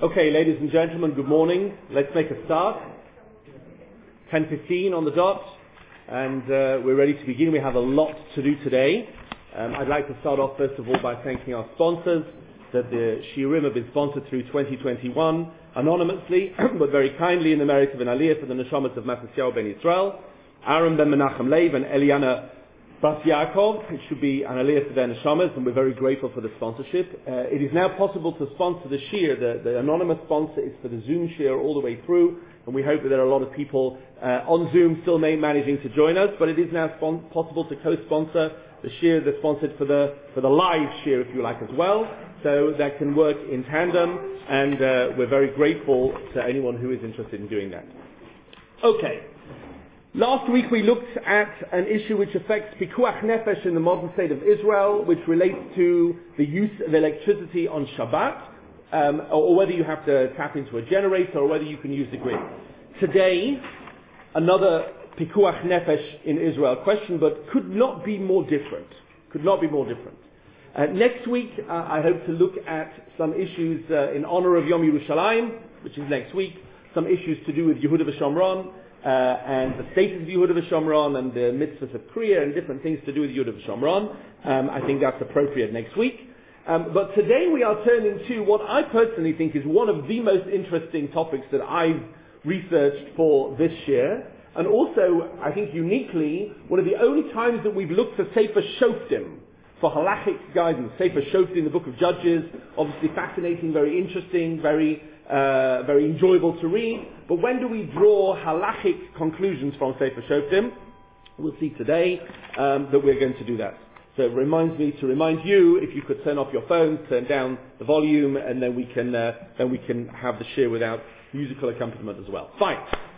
Okay, ladies and gentlemen, good morning. Let's make a start. 10:15 on the dot, and we're ready to begin. We have a lot to do today. I'd like to start off first of all by thanking our sponsors, that the Shiurim have been sponsored through 2021, anonymously, but very kindly in the merit of an aliyah for the neshamas of Matisyahu ben Yisrael, Aaron ben Menachem Leib and Eliana Bas Yaakov. It should be an aliyah for their neshamas, and we're very grateful for the sponsorship. It is now possible to sponsor the shir. The anonymous sponsor is for the Zoom shir all the way through, and we hope that there are a lot of people on Zoom still managing to join us, but it is now possible to co-sponsor the shir that's sponsored for the live shir, if you like, as well. So that can work in tandem, and we're very grateful to anyone who is interested in doing that. Okay. Last week we looked at an issue which affects Pikuach Nefesh in the modern state of Israel, which relates to the use of electricity on Shabbat, or whether you have to tap into a generator, or whether you can use the grid. Today, another Pikuach Nefesh in Israel question, but could not be more different. Next week, I hope to look at some issues in honor of Yom Yerushalayim, which is next week, some issues to do with Yehuda v'Shomron, and the status of Yehuda v'Shomron, and the mitzvahs of Kriya, and different things to do with Yehuda v'Shomron. I think that's appropriate next week. But today we are turning to what I personally think is one of the most interesting topics that I've researched for this year, and also, I think uniquely, one of the only times that we've looked for Sefer Shoftim for halachic guidance. Sefer Shoftim in the book of Judges, obviously fascinating, very interesting, very enjoyable to read. But when do we draw halachic conclusions from Sefer Shoftim? We'll see today that we're going to do that. So it reminds me to remind you, if you could turn off your phones, turn down the volume, and then we can have the shir without musical accompaniment as well. Fine.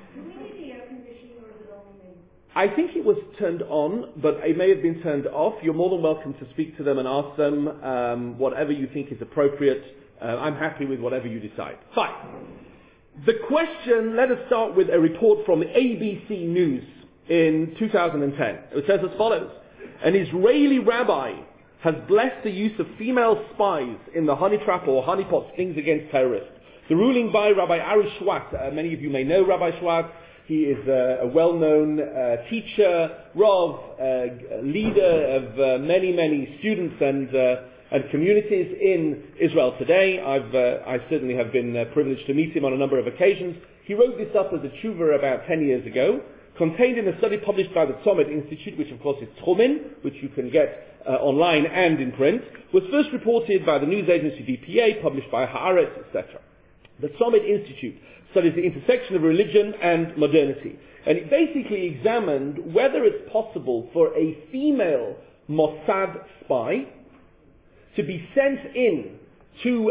I think it was turned on, but it may have been turned off. You're more than welcome to speak to them and ask them whatever you think is appropriate. I'm happy with whatever you decide. Fine. The question, let us start with a report from ABC News in 2010. It says as follows: an Israeli rabbi has blessed the use of female spies in the honey trap or honeypot stings against terrorists. The ruling by Rabbi Ari Schwartz, many of you may know Rabbi Schwartz. He is a well-known teacher, Rav, leader of many students and communities in Israel today. I certainly have been privileged to meet him on a number of occasions. He wrote this up as a tshuva about 10 years ago, contained in a study published by the Tzomit Institute, which of course is Tchumen, which you can get online and in print, was first reported by the news agency DPA, published by Haaretz, etc. The Tzomit Institute studies the intersection of religion and modernity. And it basically examined whether it's possible for a female Mossad spy to be sent in to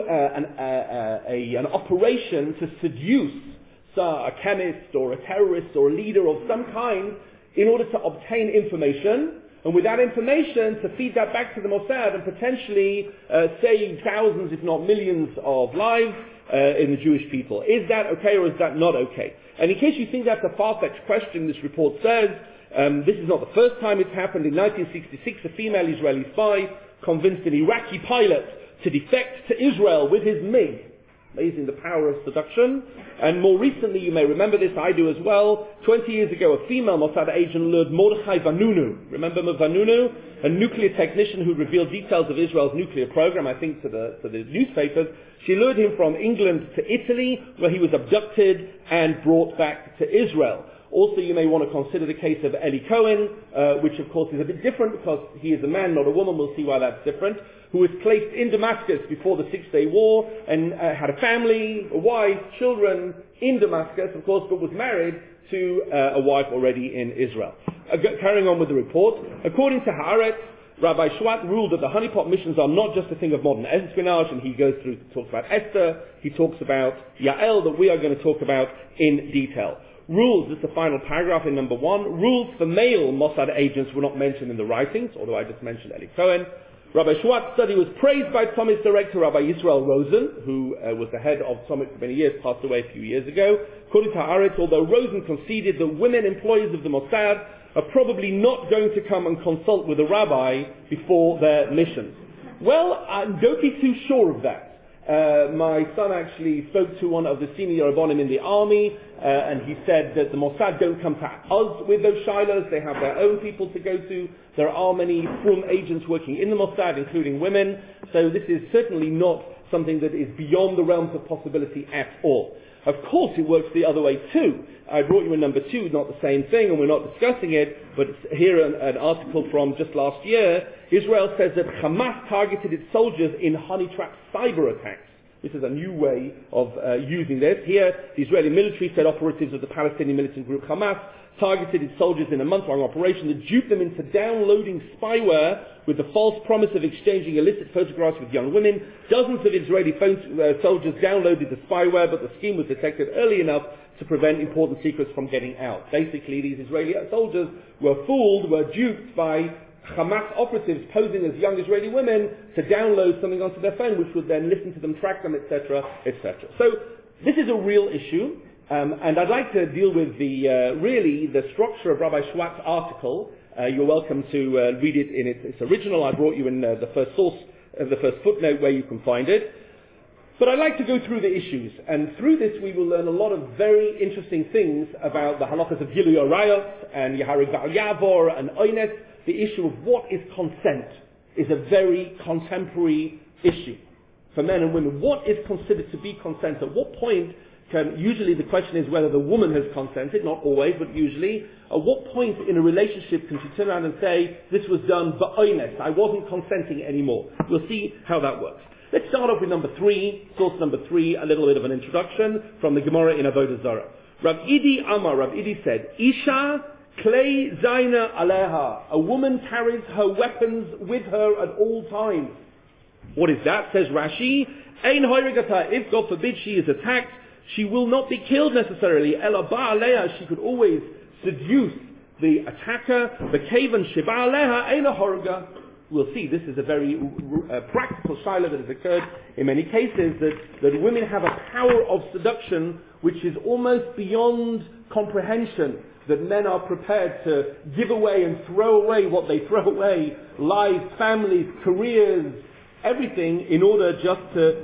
an operation to seduce a chemist or a terrorist or a leader of some kind in order to obtain information, and with that information to feed that back to the Mossad and potentially save thousands, if not millions, of lives in the Jewish people. Is that okay or is that not okay? And in case you think that's a far-fetched question, this report says this is not the first time it's happened. In 1966, a female Israeli spy convinced an Iraqi pilot to defect to Israel with his MiG. Amazing the power of seduction. And more recently, you may remember this, I do as well, 20 years ago, a female Mossad agent lured Mordechai Vanunu. Remember Vanunu? A nuclear technician who revealed details of Israel's nuclear program, I think, to the newspapers. She lured him from England to Italy, where he was abducted and brought back to Israel. Also, you may want to consider the case of Eli Cohen, which of course is a bit different because he is a man, not a woman. We'll see why that's different. Who was placed in Damascus before the Six-Day War and had a family, a wife, children in Damascus, of course, but was married to a wife already in Israel. Carrying on with the report, according to Haaretz, Rabbi Schwartz ruled that the honeypot missions are not just a thing of modern espionage, and he goes through, talks about Esther, he talks about Yael, that we are going to talk about in detail. Rules, this is the final paragraph in number 1. Rules for male Mossad agents were not mentioned in the writings, although I just mentioned Eli Cohen. Rabbi Schwartz's study was praised by Tzomit director Rabbi Yisrael Rosen, who was the head of Tzomit for many years, passed away a few years ago. According to Haaretz, although Rosen conceded that women employees of the Mossad are probably not going to come and consult with a rabbi before their missions. Well, don't be too sure of that. My son actually spoke to one of the senior Rabbonim in the army, and he said that the Mossad don't come to us with those shilas, they have their own people to go to. There are many frum agents working in the Mossad, including women, so this is certainly not something that is beyond the realms of possibility at all. Of course it works the other way too. I brought you in number 2, not the same thing, and we're not discussing it, but here an article from just last year. Israel says that Hamas targeted its soldiers in honey trap cyber attacks. This is a new way of using this. Here, the Israeli military said operatives of the Palestinian militant group Hamas targeted its soldiers in a month-long operation that duped them into downloading spyware with the false promise of exchanging illicit photographs with young women. Dozens of Israeli soldiers downloaded the spyware, but the scheme was detected early enough to prevent important secrets from getting out. Basically, these Israeli soldiers were fooled, were duped by Hamas operatives posing as young Israeli women to download something onto their phone, which would then listen to them, track them, etc., etc. So this is a real issue. And I'd like to deal with the structure of Rabbi Schwartz's article. You're welcome to read it in its original. I brought you in the first source, the first footnote where you can find it. But I'd like to go through the issues, and through this we will learn a lot of very interesting things about the halachas of Gilui Arayot and Yehareg Ba'al Yavor and Oynes. The issue of what is consent is a very contemporary issue for men and women. What is considered to be consent? At what point usually the question is whether the woman has consented, not always, but usually. At what point in a relationship can she turn around and say, this was done ba'oines, I wasn't consenting anymore? We'll see how that works. Let's start off with number 3, source number 3, a little bit of an introduction from the Gemara in Avodah Zarah. Rav Idi said, Isha klei zaina aleha. A woman carries her weapons with her at all times. What is that? Says Rashi, Ein hoirigata. If, God forbid, she is attacked, she will not be killed necessarily. Ela ba'aleha, she could always seduce the attacker. V'kevan sheba aleha ein horga. We'll see, this is a very practical shiloh that has occurred in many cases, that women have a power of seduction which is almost beyond comprehension, that men are prepared to give away and throw away what they throw away, lives, families, careers, everything, in order just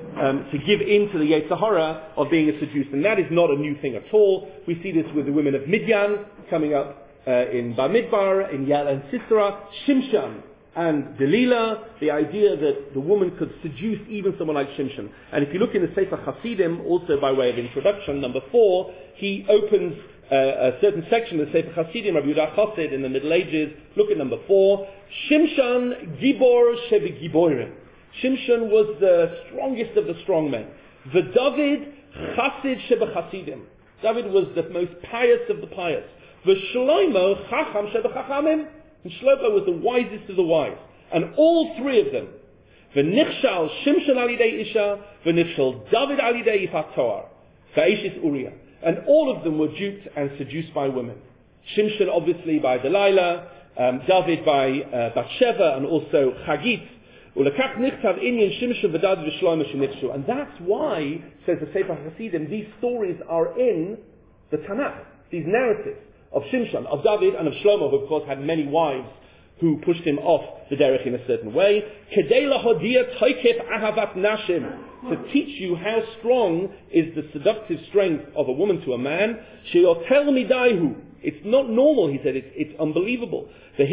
to give in to the Yetzer Hara of being a seduced. And that is not a new thing at all. We see this with the women of Midian coming up in Bamidbar, in Yael and Sisera, Shimshon and Delilah, the idea that the woman could seduce even someone like Shimshon. And if you look in the Sefer Hasidim, also by way of introduction, number 4, he opens a certain section of the Sefer Hasidim, Rabbi Yehuda Chassid in the Middle Ages. Look at number 4. Shimshon Gibor Shebegiborim. Shimshon was the strongest of the strong men. The David Chassid Shebechasidim. David was the most pious of the pious. The Shlomo Chacham Shebechachamim. And Shlomo was the wisest of the wise. And all three of them, V'nichshal Shimshon alidei Isha, V'nichshal David alidei Yifat Toar, V'eishis Uriah. And all of them were duped and seduced by women. Shimshon obviously by Delilah, David by Bathsheba, and also Chagit. And that's why, says the Sefer Hasidim, these stories are in the Tanakh, these narratives of Shimshon, of David, and of Shlomo, who of course had many wives who pushed him off the derech in a certain way. To teach you how strong is the seductive strength of a woman to a man. It's not normal, he said, it's unbelievable.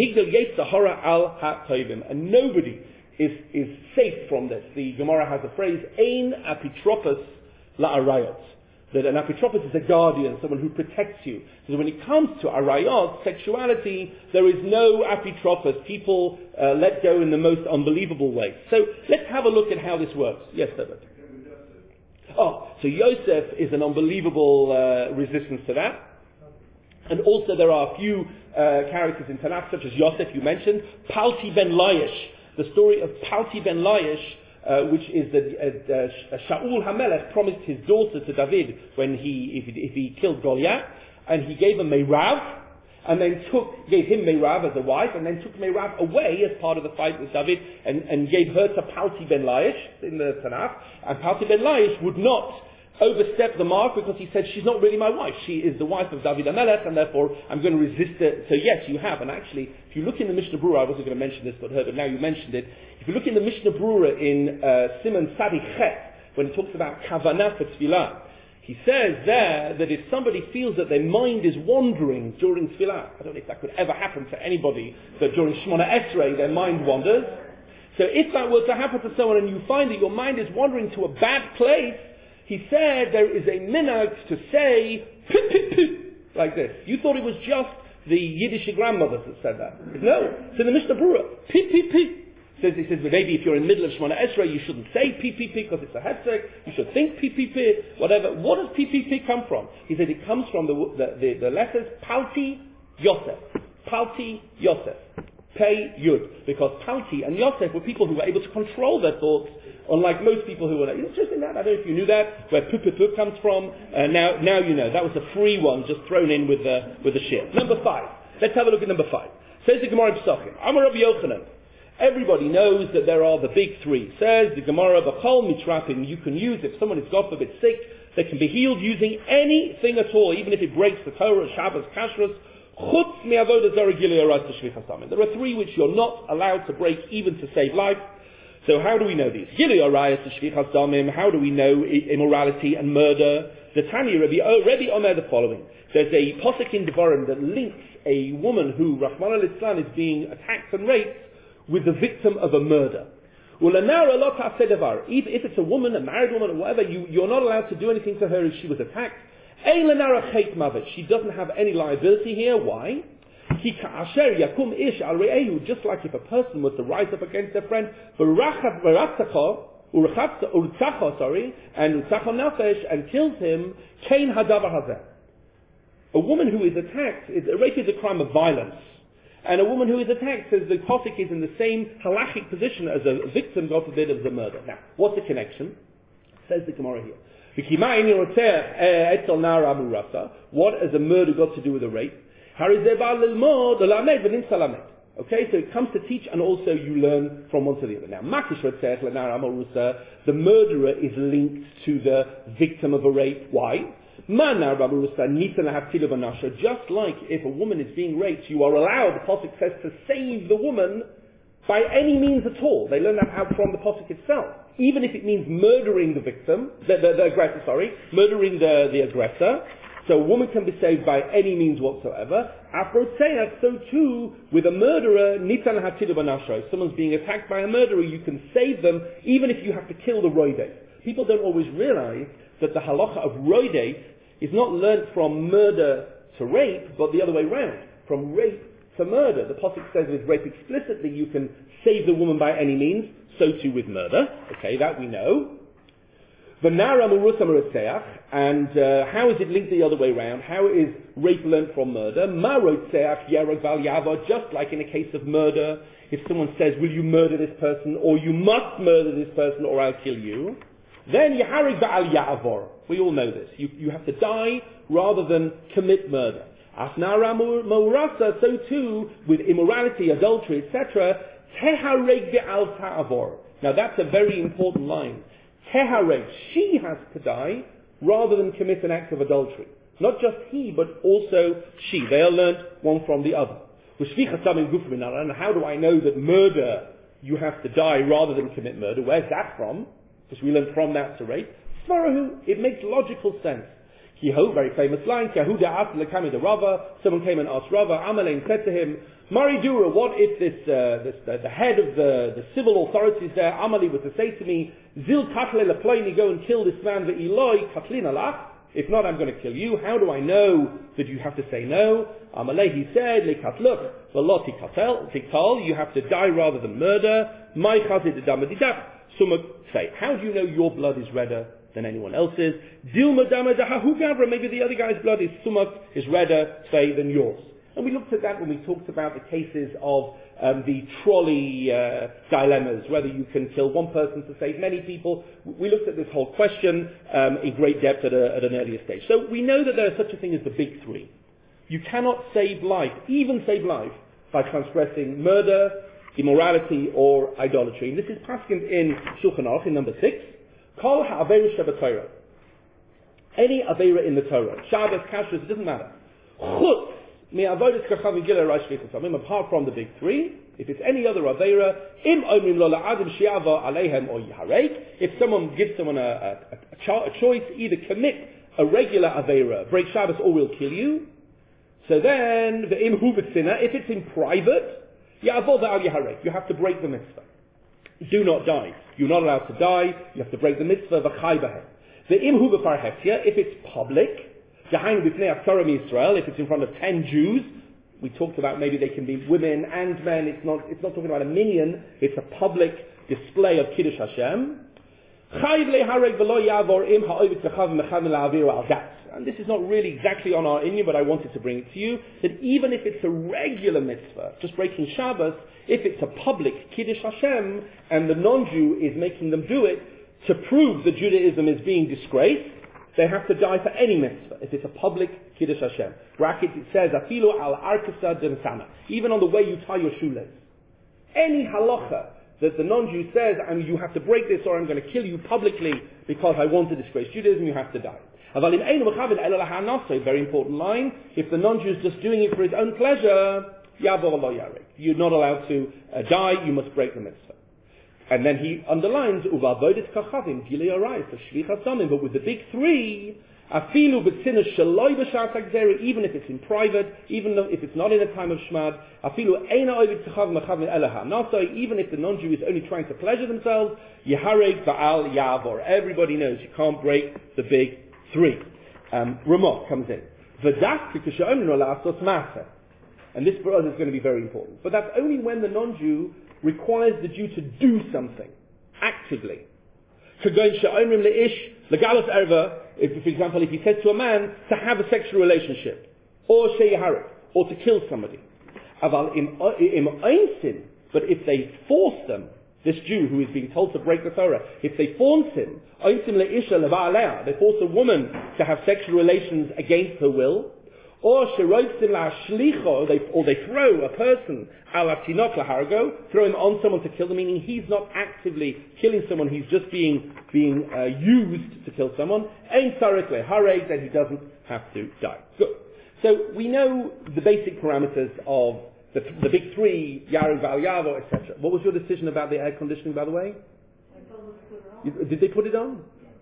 And nobody is safe from this. The Gemara has a phrase, Ein apitropos la'arayot. That an apitropos is a guardian, someone who protects you. So when it comes to arayot, sexuality, there is no apitropos. People let go in the most unbelievable way. So let's have a look at how this works. Yes, David. So Yosef is an unbelievable resistance to that. And also there are a few characters in Tanakh, such as Yosef, you mentioned. Palti ben Laish. The story of Palti ben Laish, which is that Shaul HaMelech promised his daughter to David when if he killed Goliath, and he gave him Meirav, and then gave him Meirav as a wife, and then took Meirav away as part of the fight with David, and gave her to Palti ben Laish in the Tanakh. And Palti ben Laish would not overstep the mark because he said, she's not really my wife. She is the wife of David HaMelech, and therefore I'm going to resist it. So yes, you have. And actually, if you look in the Mishnah Berurah, I wasn't going to mention this, but now you mentioned it. If you look in the Mishnah Berurah in Siman Sadi Chet, when he talks about kavanah for tefillah. He says there that if somebody feels that their mind is wandering during tefillah, I don't know if that could ever happen to anybody, that during Shemona Esrei their mind wanders. So if that were to happen to someone and you find that your mind is wandering to a bad place, he said there is a minhag to say, pip, pip, pip, like this. You thought it was just the Yiddish grandmothers that said that. No, it's in the Mishnah Berurah. Pip, pip, pip. He says, but maybe if you're in the middle of Shemona Esrei, you shouldn't say PPP because it's a hefsek. You should think PPP, whatever. What does PPP come from? He said it comes from the letters Palti Yosef. Palti Yosef. Pei Yud. Because Palti and Yosef were people who were able to control their thoughts, unlike most people who were like, interesting that, I don't know if you knew that, where Pupupup comes from. Now you know. That was a free one, just thrown in with the shir. Number 5. Let's have a look at number 5. Says the Gemara in Pesachim. Amar Rabbi Yochanan. Everybody knows that there are the big 3. Says the Gemara, B'chol mitrapim, you can use, if someone is God forbid sick, they can be healed using anything at all, even if it breaks the Torah, Shabbos, Kashrus, chutz mi'avodah zarah gilui arayos shvichas damim. There are 3 which you're not allowed to break even to save life. So how do we know these? Gilui arayos shvichas damim, how do we know immorality and murder? The Tani Rebbe Omer the following. There's a posuk in Devarim that links a woman who, Rahman al-Islam, is being attacked and raped with the victim of a murder. If it's a woman, a married woman, or whatever, you're not allowed to do anything to her if she was attacked. She doesn't have any liability here. Why? Just like if a person was to rise up against their friend, and kills him, a woman who is attacked, rape is a crime of violence. And a woman who is attacked, says the posuk, is in the same halachic position as a victim, God forbid, of the murder. Now, what's the connection? Says the Gemara here. What has a murder got to do with a rape? Okay, so it comes to teach, and also you learn from one to the other. Now, the murderer is linked to the victim of a rape. Why? Just like if a woman is being raped, you are allowed, the Pasuk says, to save the woman by any means at all. They learn that out from the Pasuk itself. Even if it means murdering the victim, the aggressor, murdering the aggressor. So a woman can be saved by any means whatsoever. So too, with a murderer, if someone's being attacked by a murderer, you can save them even if you have to kill the roideh. People don't always realize that the halacha of roideh is not learnt from murder to rape, but the other way round, from rape to murder. The Pasuk says with rape explicitly you can save the woman by any means, so too with murder. Okay, that we know. And how is it linked the other way round? How is rape learnt from murder? Just like in a case of murder, if someone says, will you murder this person, or you must murder this person, or I'll kill you, then Yaharig Ba'al Ya'avor. We all know this. You have to die rather than commit murder. Asnara Ma'urasa, so too with immorality, adultery, etc. Tehareg Ba'al Ta'avor. Now that's a very important line. Tehareg, she has to die rather than commit an act of adultery. Not just he, but also she. They are learnt one from the other. And how do I know that murder, you have to die rather than commit murder? Where's that from? Because we learn from that to rape. Svarahu, it makes logical sense. Kiho, very famous line, Kahuda asked Lekami the Rava, someone came and asked Rava, Amalein said to him, Maridura, what if the head of the civil authorities there, Amali, was to say to me, Zil Katle Leploini, go and kill this man, the Eloi, Katlin Alach, if not, I'm going to kill you. How do I know that you have to say no? Amalei, he said, Lekatluk, Veloti Katel, Tikal, you have to die rather than murder. My Chazid Damadidach, Sumak, say, how do you know your blood is redder than anyone else's? Dilma Damadahu Gavra, maybe the other guy's blood is Sumak, is redder, say, than yours. And we looked at that when we talked about the cases of the trolley dilemmas, whether you can kill one person to save many people. We looked at this whole question in great depth at an earlier stage. So we know that there is such a thing as the big 3. You cannot save life, even save life, by transgressing murder, immorality, or idolatry. And this is paskined in Shulchan Aruch in number 6. Kol ha'aveira shebeTorah. Any aveira in the Torah. Shabbos, Kashrus, it doesn't matter. Chutz. Apart from the big 3, If it's any other Aveira, im omrim lo la'adim shi'ava aleihem or yiharek, if someone gives someone a choice, either commit a regular Aveira, break Shabbos, or we'll kill you, so then, the im hu b'tzina, if it's in private, ya'avol al yiharek, you have to break the mitzvah. Do not die. You're not allowed to die, you have to break the mitzvah, v'chai b'hem. The im hu b'farhetia, if it's public, Jahainu b'fnei Atzara Yisrael, if it's in front of 10 Jews, we talked about maybe they can be women and men, it's not talking about a minyan, it's a public display of Kiddush Hashem. And this is not really exactly on our Inyan, but I wanted to bring it to you, that even if it's a regular mitzvah, just breaking Shabbos, if it's a public Kiddush Hashem, and the non-Jew is making them do it, to prove that Judaism is being disgraced, they have to die for any mitzvah, if it's a public Kiddush Hashem. Bracket, it says, Afilu al arkasa demsana, even on the way you tie your shoelace. Any halacha that the non-Jew says, you have to break this or I'm going to kill you publicly because I want to disgrace Judaism, you have to die. A very important line, if the non-Jew is just doing it for his own pleasure, you're not allowed to die, you must break the mitzvah. And then he underlines, but with the big three, even if it's in private, even if it's not in a time of Shmad, even if the non-Jew is only trying to pleasure themselves, everybody knows you can't break the big three. Ramah comes in. And this for us is going to be very important. But that's only when the non-Jew requires the Jew to do something, actively. If, for example, if he says to a man to have a sexual relationship, or sheyaharik, or to kill somebody. But if they force them, this Jew who is being told to break the Torah, if they force him, they force a woman to have sexual relations against her will, or they throw a person throw him on someone to kill them, meaning he's not actively killing someone, he's just being used to kill someone, then he doesn't have to die. Good. So we know the basic parameters of the big three, Yaru, Val Yavo, etc. What was your decision about the air conditioning, by the way? Did they put it on?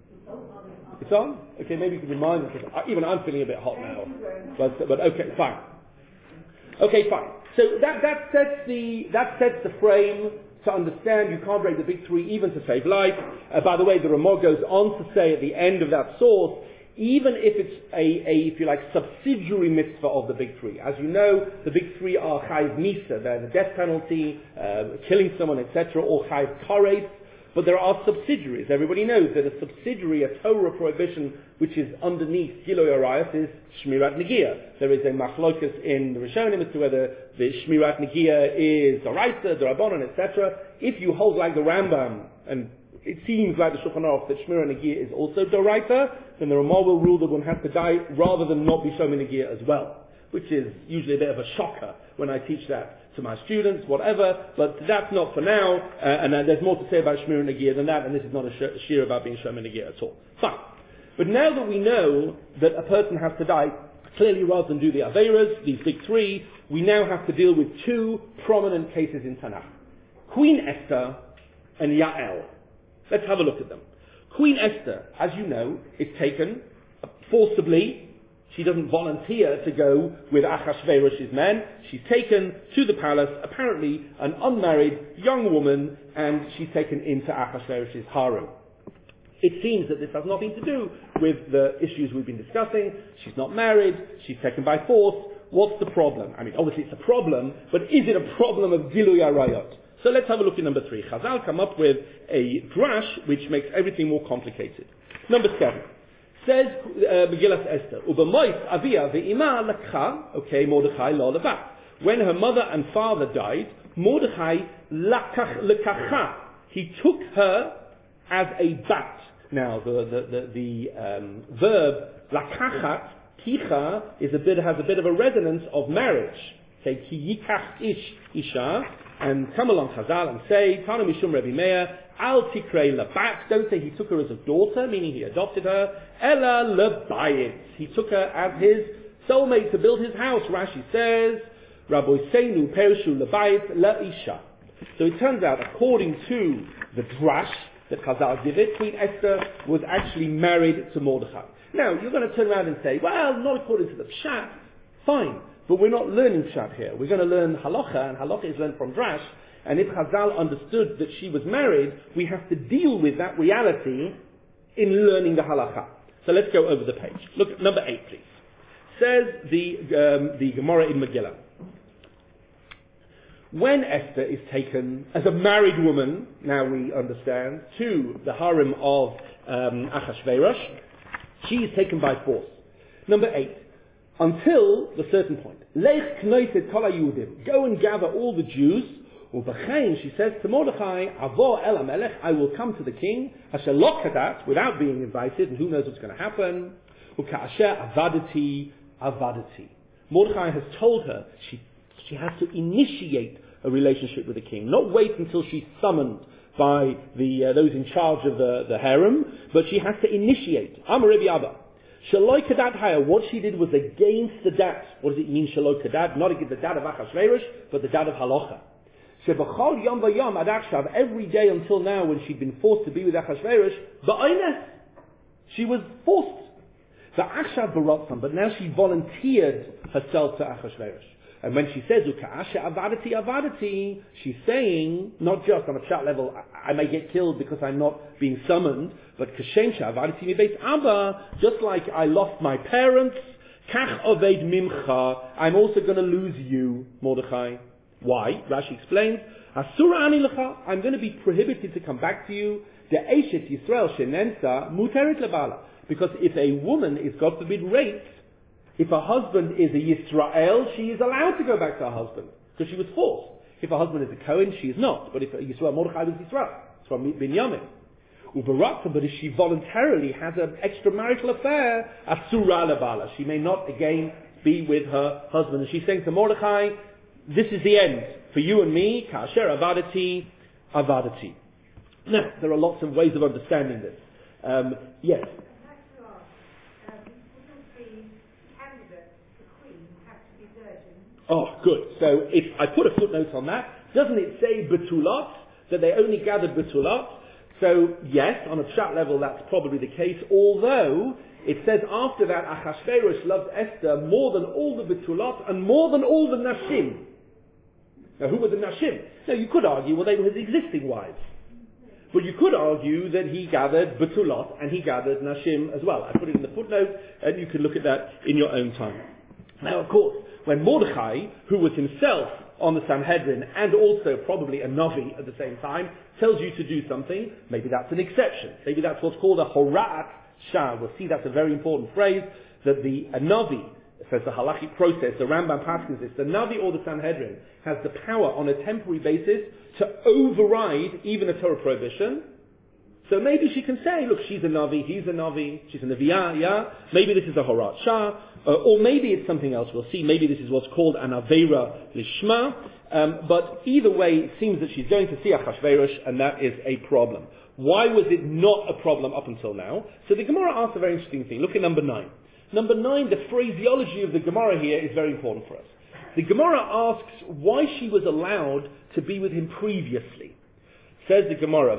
It's on? Okay, maybe you can remind us. Even I'm feeling a bit hot now. But okay, fine. Okay, fine. So that sets the frame to understand you can't break the big three even to save life. By the way, the Ramah goes on to say at the end of that source, even if it's if you like, subsidiary mitzvah of the big three. As you know, the big three are Chayiv Misa, they're the death penalty, killing someone, etc., or Chayiv Kares. But there are subsidiaries. Everybody knows that a subsidiary, a Torah prohibition, which is underneath Giloy Arayas, is Shmirat Negiah. There is a machlokas in the Rishonim as to whether the Shmirat Negiah is Doraisa, Dorabonon, etc. If you hold like the Rambam, and it seems like the Shulchan Aruch that Shmirat Negiah is also Doraisa, then the Ramah will rule that one has to die rather than not be Shomer Negiah as well, which is usually a bit of a shocker when I teach that to my students, whatever, but that's not for now, and there's more to say about Shmir and Nagir than that, and this is not a shir about being Shomer Nagir at all. Fine. But now that we know that a person has to die, clearly rather than do the Aveiras, these big three, we now have to deal with two prominent cases in Tanakh. Queen Esther and Yael. Let's have a look at them. Queen Esther, as you know, is taken forcibly. She doesn't volunteer to go with Achashverosh's men. She's taken to the palace, apparently an unmarried young woman, and she's taken into Achashverosh's harem. It seems that this has nothing to do with the issues we've been discussing. She's not married. She's taken by force. What's the problem? I mean, obviously it's a problem, but is it a problem of Gilui Arayot? So let's have a look at number 3. Chazal come up with a drash which makes everything more complicated. Number 7. Says Megillas Esther, Ubemois Avia ve'ima lakha, okay, Mordechai lo lebat. When her mother and father died, Mordechai lekacha. He took her as a bat. Now, the verb lakachat, kicha, has a bit of a resonance of marriage. Say ki yikach ish isha, and come along Chazal and say Tana Mishum Rebbe Meir Al Tikrei Labat. Don't say he took her as a daughter, meaning he adopted her. Ella Lebayit. He took her as his soulmate to build his house. Rashi says Raboseinu Pershu Lebayit La'isha. So it turns out, according to the drash that Chazal give it, Queen Esther was actually married to Mordechai. Now, you're going to turn around and say, well, not according to the Pshat. Fine, but we're not learning Pshat here. We're going to learn Halacha, and Halacha is learned from drash. And if Chazal understood that she was married, we have to deal with that reality in learning the Halacha. So let's go over the page. Look at number 8, please. Says the Gemara in Megillah. When Esther is taken as a married woman, now we understand, to the harem of Achashverosh, she is taken by force. Number 8. Until the certain point. Lech k'noiset kol ha'Yehudim. Go and gather all the Jews. U'b'chein, she says to Mordechai, Avo el HaMelech, I will come to the king, asher lo kadat, without being invited, and who knows what's going to happen. U'ka'asher avadati, avadati. Mordechai has told her she has to initiate a relationship with the king, not wait until she's summoned by those in charge of the harem, but she has to initiate. Amar Rabbi Abba. Shaloi kadat haya, what she did was against the dat. What does it mean, shaloi kadat? Not against the dat of Achashverosh, but the dat of halacha. Shebachol yom v'yom ad akshav, every day until now when she'd been forced to be with Achashverosh, ba'oines, she was forced. V'akshav baratzam, but now she volunteered herself to Achashverosh. And when she says, Uka'asha avadati avadati, she's saying, not just on a chat level, I may get killed because I'm not being summoned, but Kashem avadati mi beit Abba, just like I lost my parents, kach oved mimcha, I'm also going to lose you, Mordechai. Why? Rashi explains, Asura ani lecha, I'm going to be prohibited to come back to you, the Eshet Yisrael shenensa muteret lebala. Because if a woman is, God forbid, raped, if her husband is a Yisrael, she is allowed to go back to her husband, because she was forced. If her husband is a Kohen, she is not. But if Yisrael, Mordechai was Yisrael. It's from Binyamin. Ubarakta, but if she voluntarily has an extramarital affair, Asura lebala, she may not again be with her husband. And she's saying to Mordechai, this is the end for you and me, Kasher avadati, avadati. Now, there are lots of ways of understanding this. Yes? Oh, good. So if I put a footnote on that, doesn't it say Betulot, that they only gathered Betulot? So yes, on a pshat level that's probably the case, although it says after that Achashverosh loved Esther more than all the Betulot and more than all the Nashim. Now who were the Nashim? Now you could argue, well, they were his existing wives. But you could argue that he gathered Betulot and he gathered Nashim as well. I put it in the footnote and you can look at that in your own time. Now of course, when Mordechai, who was himself on the Sanhedrin and also probably a Navi at the same time, tells you to do something, maybe that's an exception. Maybe that's what's called a Hora'at Shah. We'll see that's a very important phrase, that a Navi, says the halachic process, the Rambam paskins this, the Navi or the Sanhedrin has the power on a temporary basis to override even a Torah prohibition. So maybe she can say, look, she's a Navi, he's a Navi, she's a Nevi'ah, yeah? Maybe this is a Horat Shah, or maybe it's something else. We'll see. Maybe this is what's called an Aveira Lishma. But either way, it seems that she's going to see Achashverosh, and that is a problem. Why was it not a problem up until now? So the Gemara asks a very interesting thing. Look at number 9. Number 9, the phraseology of the Gemara here is very important for us. The Gemara asks why she was allowed to be with him previously. Says the Gemara,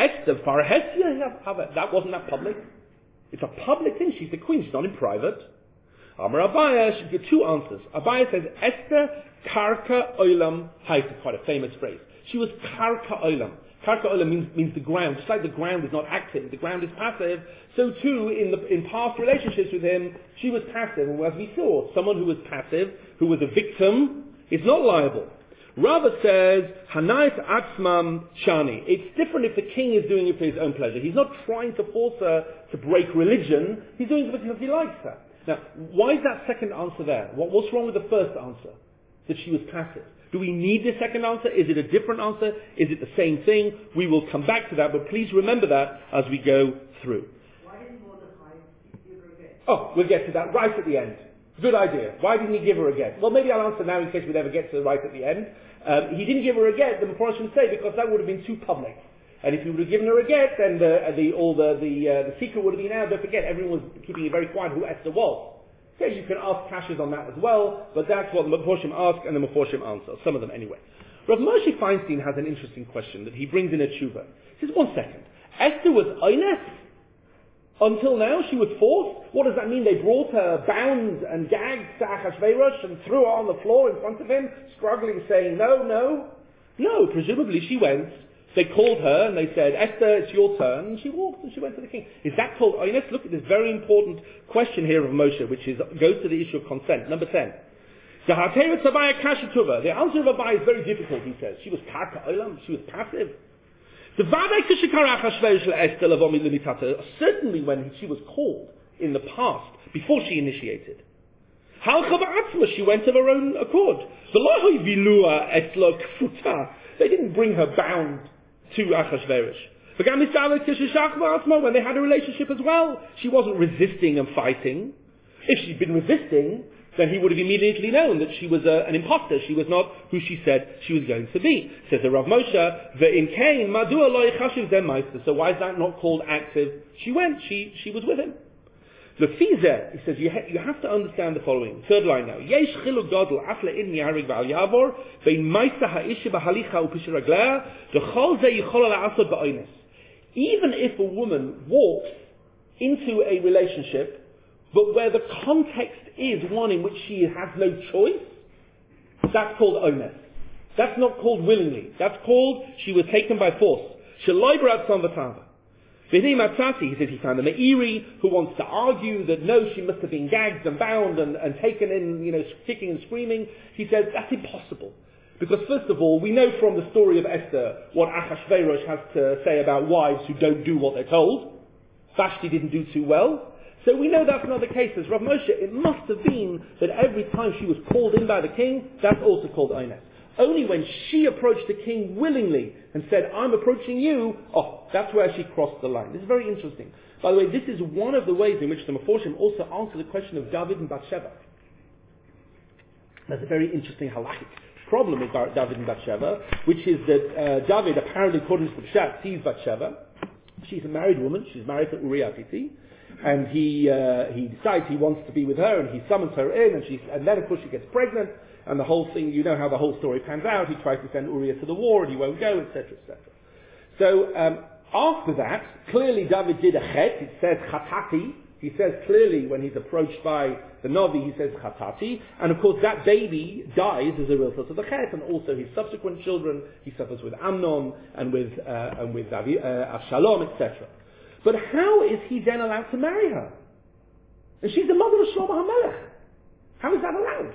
that wasn't that public. It's a public thing. She's the queen. She's not in private. Amar Abaya should give 2 answers. Abaya says, Esther karka olam haita, quite a famous phrase. She was karka olam. Karka olam means the ground. Just like the ground is not active, the ground is passive, so too in past relationships with him, she was passive. And as we saw, someone who was passive, who was a victim, is not liable. Rava says, Hanait Atzmam Shani. It's different if the king is doing it for his own pleasure. He's not trying to force her to break religion. He's doing it because he likes her. Now, why is that second answer there? What's wrong with the first answer? That she was passive. Do we need the second answer? Is it a different answer? Is it the same thing? We will come back to that, but please remember that as we go through. Why didn't Mordechai give her a get? Oh, we'll get to that right at the end. Good idea. Why didn't he give her a get? Well, maybe I'll answer now in case we never get to right at the end. He didn't give her a get, the Mephorash would say, because that would have been too public. And if he would have given her a get, then the secret would have been out. Don't forget, everyone was keeping it very quiet who Esther was. Okay, you can ask kashas on that as well, but that's what the Meforshim ask and the Meforshim answer, some of them anyway. Rav Moshe Feinstein has an interesting question that he brings in a tshuva. He says, 1 second, Esther was oines? Until now she was forced? What does that mean? They brought her bound and gagged to Achashverosh and threw her on the floor in front of him, struggling, saying, no, no. No, presumably she went. They called her and they said, Esther, it's your turn. And she walked and she went to the king. Is that called oines? Look at this very important question here of Moshe, which goes to the issue of consent. Number 10. The answer of Abai is very difficult, he says. She was karka olam, she was passive. Certainly when she was called in the past, before she initiated. She went of her own accord. They didn't bring her bound to Achashverosh. When they had a relationship as well, she wasn't resisting and fighting. If she'd been resisting, then he would have immediately known that she was an imposter. She was not who she said she was going to be. Says the Rav Moshe, Ve'in Kain, Madua lo yichashiv zeh meister. So why is that not called active? She went, she was with him. The Fizer, he says, you have to understand the following. Third line now. Yesh chiluk gadol afle in yarig v'al yavor, ve'in meister ha'isha b'halicha u'pishir raglea, d'chol zeh yichol la'asod ba'oines. Even if a woman walks into a relationship, but where the context is one in which she has no choice, that's called ones. That's not called willingly. That's called she was taken by force. Shaloi b'rat son v'tava. V'nei matzati, he says he found a Meiri who wants to argue that no, she must have been gagged and bound and taken in, kicking and screaming. He says that's impossible. Because first of all, we know from the story of Esther what Achashverosh has to say about wives who don't do what they're told. Vashti didn't do too well. So we know that's not the case. As Rav Moshe, it must have been that every time she was called in by the king, that's also called oines. Only when she approached the king willingly and said, I'm approaching you, that's where she crossed the line. This is very interesting. By the way, this is one of the ways in which the Meforshim also answer the question of David and Bathsheba. That's a very interesting halachic problem with David and Bathsheba, which is that David, apparently according to the Pshat, sees Bathsheba. She's a married woman. She's married to Uriah Hittite. And he decides he wants to be with her, and he summons her in, and then of course she gets pregnant, and the whole thing, you know how the whole story pans out. He tries to send Uriah to the war, and he won't go, etc., etc. So after that, clearly David did a chet. It says chatati. He says clearly when he's approached by the Navi, he says chatati, and of course that baby dies as a result of the chet, and also his subsequent children. He suffers with Amnon and with Avshalom, etc. But how is he then allowed to marry her? And she's the mother of Shlomo HaMelech. How is that allowed?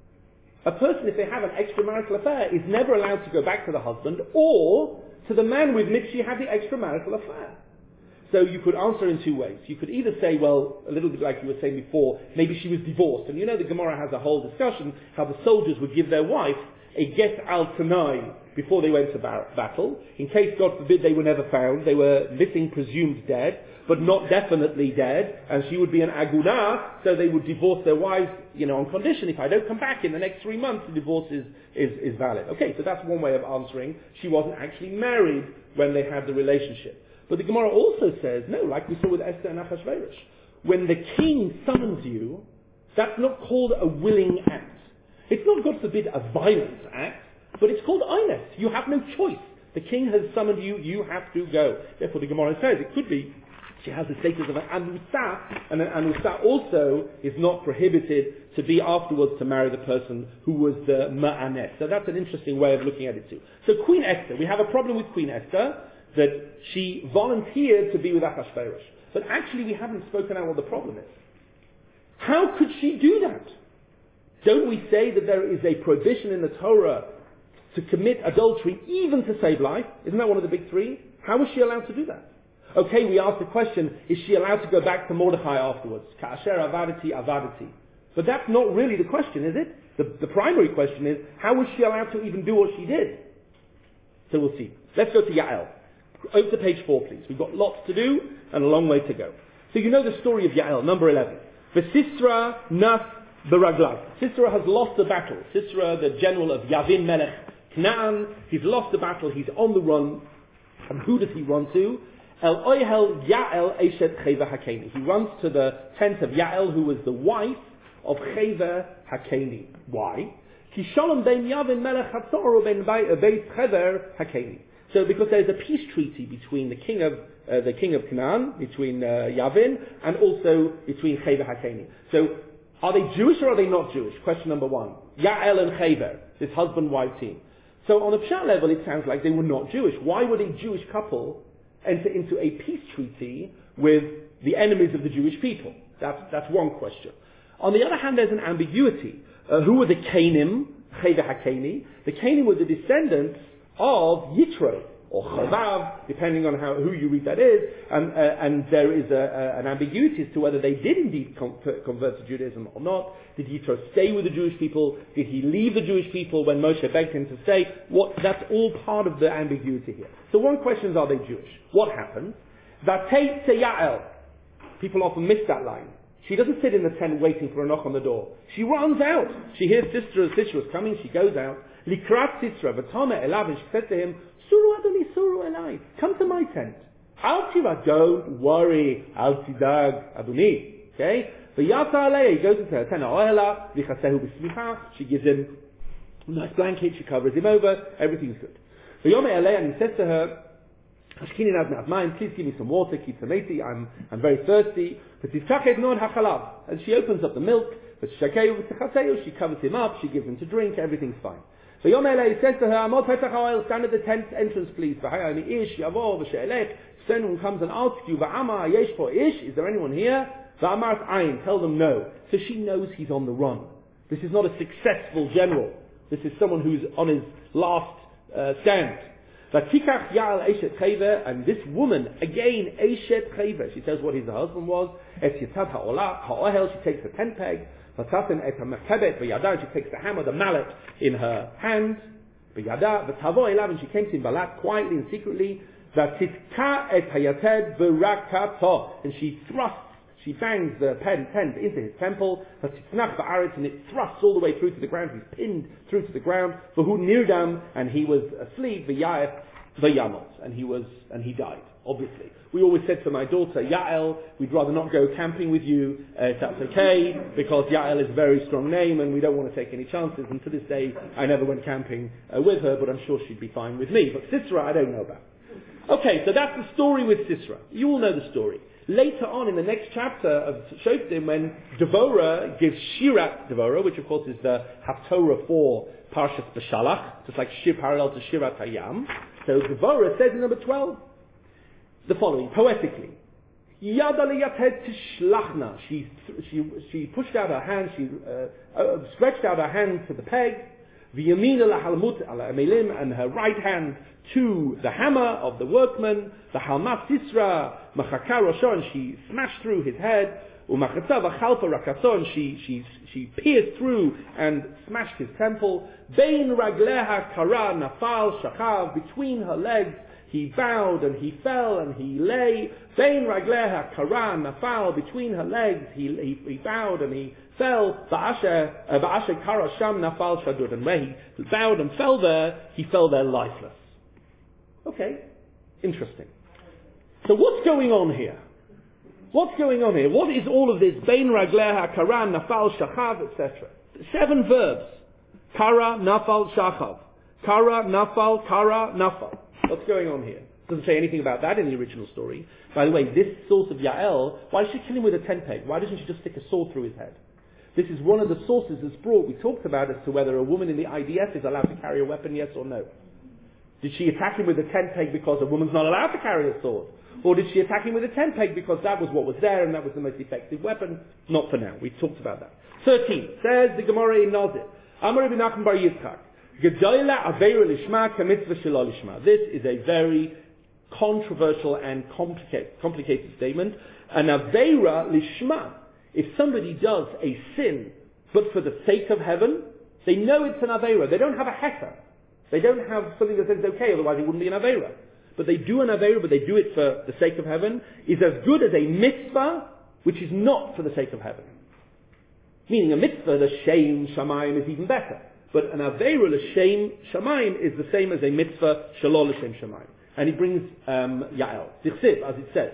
A person, if they have an extramarital affair, is never allowed to go back to the husband or to the man with which she had the extramarital affair. So you could answer in two ways. You could either say, well, a little bit like you were saying before, maybe she was divorced. And the Gemara has a whole discussion how the soldiers would give their wife a get al tanai before they went to battle, in case, God forbid, they were never found. They were missing, presumed dead, but not definitely dead, and she would be an agunah, so they would divorce their wives, on condition, if I don't come back in the next 3 months, the divorce is valid. Okay, so that's one way of answering. She wasn't actually married when they had the relationship. But the Gemara also says, no, like we saw with Esther and Achashverosh, when the king summons you, that's not called a willing act. It's not, God forbid, a violent act, but it's called oines. You have no choice. The king has summoned you, you have to go. Therefore the Gemara says it could be she has the status of an anusa, and an anusa also is not prohibited to be afterwards to marry the person who was the ma'anes. So that's an interesting way of looking at it too. So Queen Esther, we have a problem with Queen Esther, that she volunteered to be with Achashverosh. But actually we haven't spoken out what the problem is. How could she do that? Don't we say that there is a prohibition in the Torah to commit adultery even to save life? Isn't that one of the big three? How was she allowed to do that? Okay, we ask the question, is she allowed to go back to Mordechai afterwards? Ka'asher avadati avadati. But that's not really the question, is it? The primary question is, how was she allowed to even do what she did? So we'll see. Let's go to Yael. Over to page 4, please. We've got lots to do and a long way to go. So you know the story of Yael, number 11. Sisera nas beraglav. Sisera has lost the battle. Sisera, the general of Yavin Melech Canaan, he's lost the battle, he's on the run. And who does he run to? El Oyhel Yael Eshet Cheva Hakeni. He runs to the tent of Yael, who was the wife of Chever Hakeni. Why? Ki shalom ben Yavin melech Hatzor ben Beit Chever Hakeni. So because there's a peace treaty between the king of Canaan, between Yavin, and also between Chever Hakeni. So are they Jewish or are they not Jewish? Question number one. Yael and Chever, this husband-wife team. So on a pshat level, it sounds like they were not Jewish. Why would a Jewish couple enter into a peace treaty with the enemies of the Jewish people? That's one question. On the other hand, there's an ambiguity. Who were the Canim, Chever Hakeni? The Canim were the descendants of Yitro, or Chavav, depending on who you read that is, and there is an ambiguity as to whether they did indeed convert to Judaism or not. Did Yitro stay with the Jewish people? Did he leave the Jewish people when Moshe begged him to stay? That's all part of the ambiguity here. So one question is, are they Jewish? What happens? Vatei Yael. People often miss that line. She doesn't sit in the tent waiting for a knock on the door. She runs out. She hears Sisra's coming. She goes out. Likrat Sisra, Vatome Elav, and she says to him, Suru Adoni, Suru Elai, come to my tent. Al Tira, don't worry, Al Tidag Adoni. Okay? V'yata Alei, he goes into her tent, Oela, Vichasehu B'smicha, she gives him a nice blanket, she covers him over, everything's good. V'yome Alei, and he says to her, Hashkinin Adnat Mayim, please give me some water, Kitzameti, I'm very thirsty. V'tiftachet non hachalav, and she opens up the milk, V'shakeu V'tichasehu, she covers him up, she gives him to drink, everything's fine. He says to her, Amot Petach Ha'oel, stand at the tent entrance, please. V'hayani ish, yavo, v'she'elech. If someone comes and asks you, V'ama, yesh po ish, is there anyone here? V'amart ayin, tell them no. So she knows he's on the run. This is not a successful general. This is someone who's on his last stand. V'tikach ya'al eshet chever, and this woman, again, eshet chever, she tells what his husband was. Et yitzat ha'ohel, she takes a tent peg. V'tasen et ha'mechebet v'yada, she takes the hammer, the mallet, in her hand. V'yada, v'tavo elav, and she came to him balat, quietly and secretly. V'titka et hayated v'rakato, and she bangs the tent into his temple. V'titnach v'aretz, and it thrusts all the way through to the ground. He's pinned through to the ground. V'hu nirdam, and he was asleep. V'yaef v'yamot, and he died. Obviously, we always said to my daughter, Yael, we'd rather not go camping with you, if that's okay, because Yael is a very strong name and we don't want to take any chances. And to this day, I never went camping with her, but I'm sure she'd be fine with me. But Sisera, I don't know about. Okay, so that's the story with Sisera. You all know the story. Later on in the next chapter of Shoftim, when Devorah gives Shirat Devorah, which of course is the Haftorah for Parshas Beshalach, just like Shir parallel to Shirat Hayam. So Devorah says in number 12, the following, poetically. Yada liyated tishlachna. She pushed out her hand, she stretched out her hand to the peg. V'yamina lahalmut ala emelim, and her right hand to the hammer of the workman. The halmat sisra machaka rosho, and she smashed through his head. Umachatza v'chalpa rakaso, and she pierced through and smashed his temple. Bein ragleha kara nafal shachav, between her legs. He bowed and he fell and he lay. Bein ragleha kara nafal, between her legs he bowed and he fell. Ba'asher kara sham nafal shadud, and where he bowed and fell there lifeless. Okay, interesting. So what's going on here? What's going on here? What is all of this? Bein ragleha kara nafal shachav, etc. 7 verbs. Kara nafal shachav. Kara nafal. What's going on here? Doesn't say anything about that in the original story. By the way, this source of Yael, why did she kill him with a tent peg? Why doesn't she just stick a sword through his head? This is one of the sources that's brought. We talked about as to whether a woman in the IDF is allowed to carry a weapon, yes or no. Did she attack him with a tent peg because a woman's not allowed to carry a sword? Or did she attack him with a tent peg because that was what was there and that was the most effective weapon? Not for now. We've talked about that. 13. Says the Gemara in Nazir. Amar Rabbi Nachman bar Yitzchak. This is a very controversial and complicated statement. An aveira lishma. If somebody does a sin, but for the sake of heaven, they know it's an aveira. They don't have a heter. They don't have something that says it's okay, otherwise it wouldn't be an aveira. But they do an aveira, but they do it for the sake of heaven, is as good as a mitzvah, which is not for the sake of heaven. Meaning a mitzvah, the shem shamayim, is even better. But an aveira l'shem shamayim is the same as a mitzvah shalol l'shem shamayim. And he brings Yael, Zichsiv, as it says.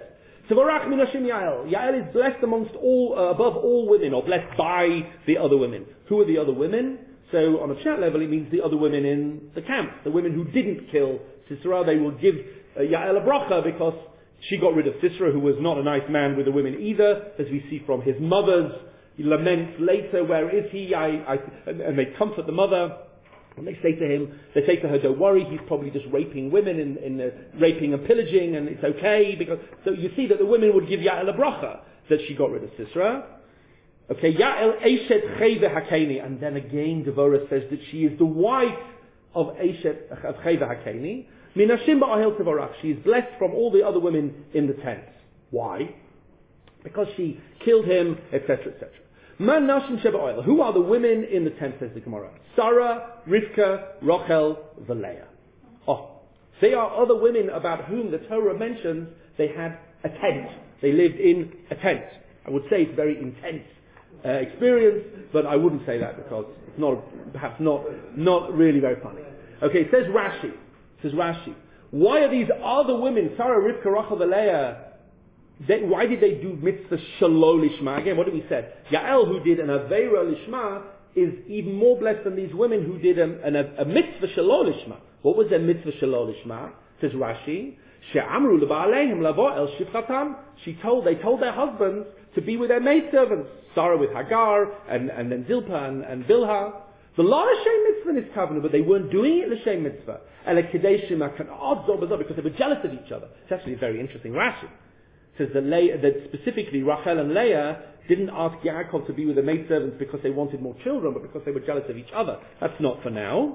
Tvarach minashim Yael. Yael is blessed amongst all, above all women, or blessed by the other women. Who are the other women? So on a chat level, it means the other women in the camp. The women who didn't kill Sisera, they will give Yael a bracha because she got rid of Sisera, who was not a nice man with the women either, as we see from his mother's laments later, where is he? And they comfort the mother. And they say to her, don't worry, he's probably just raping women in raping and pillaging, and it's okay. So you see that the women would give Yael a bracha that she got rid of Sisera. Okay, Yael Eshet Cheve Hakeni, and then again Devorah says that she is the wife of Eshet of Cheve Hakeni. Minashim Ba'ahel Tevorach, she is blessed from all the other women in the tents. Why? Because she killed him, etc., etc. Man Nashim Sheba Oil. Who are the women in the tent, says the Gemara? Sarah, Rivka, Rachel, Leah. Oh, they are other women about whom the Torah mentions they had a tent. They lived in a tent. I would say it's a very intense experience, but I wouldn't say that because it's perhaps not really very funny. Okay, it says Rashi. Why are these other women, Sarah, Rivka, Rachel, Leah, why did they do mitzvah shalol lishma? Again, what did we say? Yael, who did an aveira lishma, is even more blessed than these women who did a mitzvah shalol lishma. What was their mitzvah shalol lishma? Says Rashi, she'amru leba'aleihem lavo el shifchatam. They told their husbands to be with their maidservants, Sarah with Hagar, and then Zilpah and Bilhah. The law l'shem mitzvah is covenant, but they weren't doing it l'shem mitzvah. Because they were jealous of each other. It's actually a very interesting Rashi. Says that specifically Rachel and Leah didn't ask Yaakov to be with the maidservants because they wanted more children, but because they were jealous of each other. That's not for now.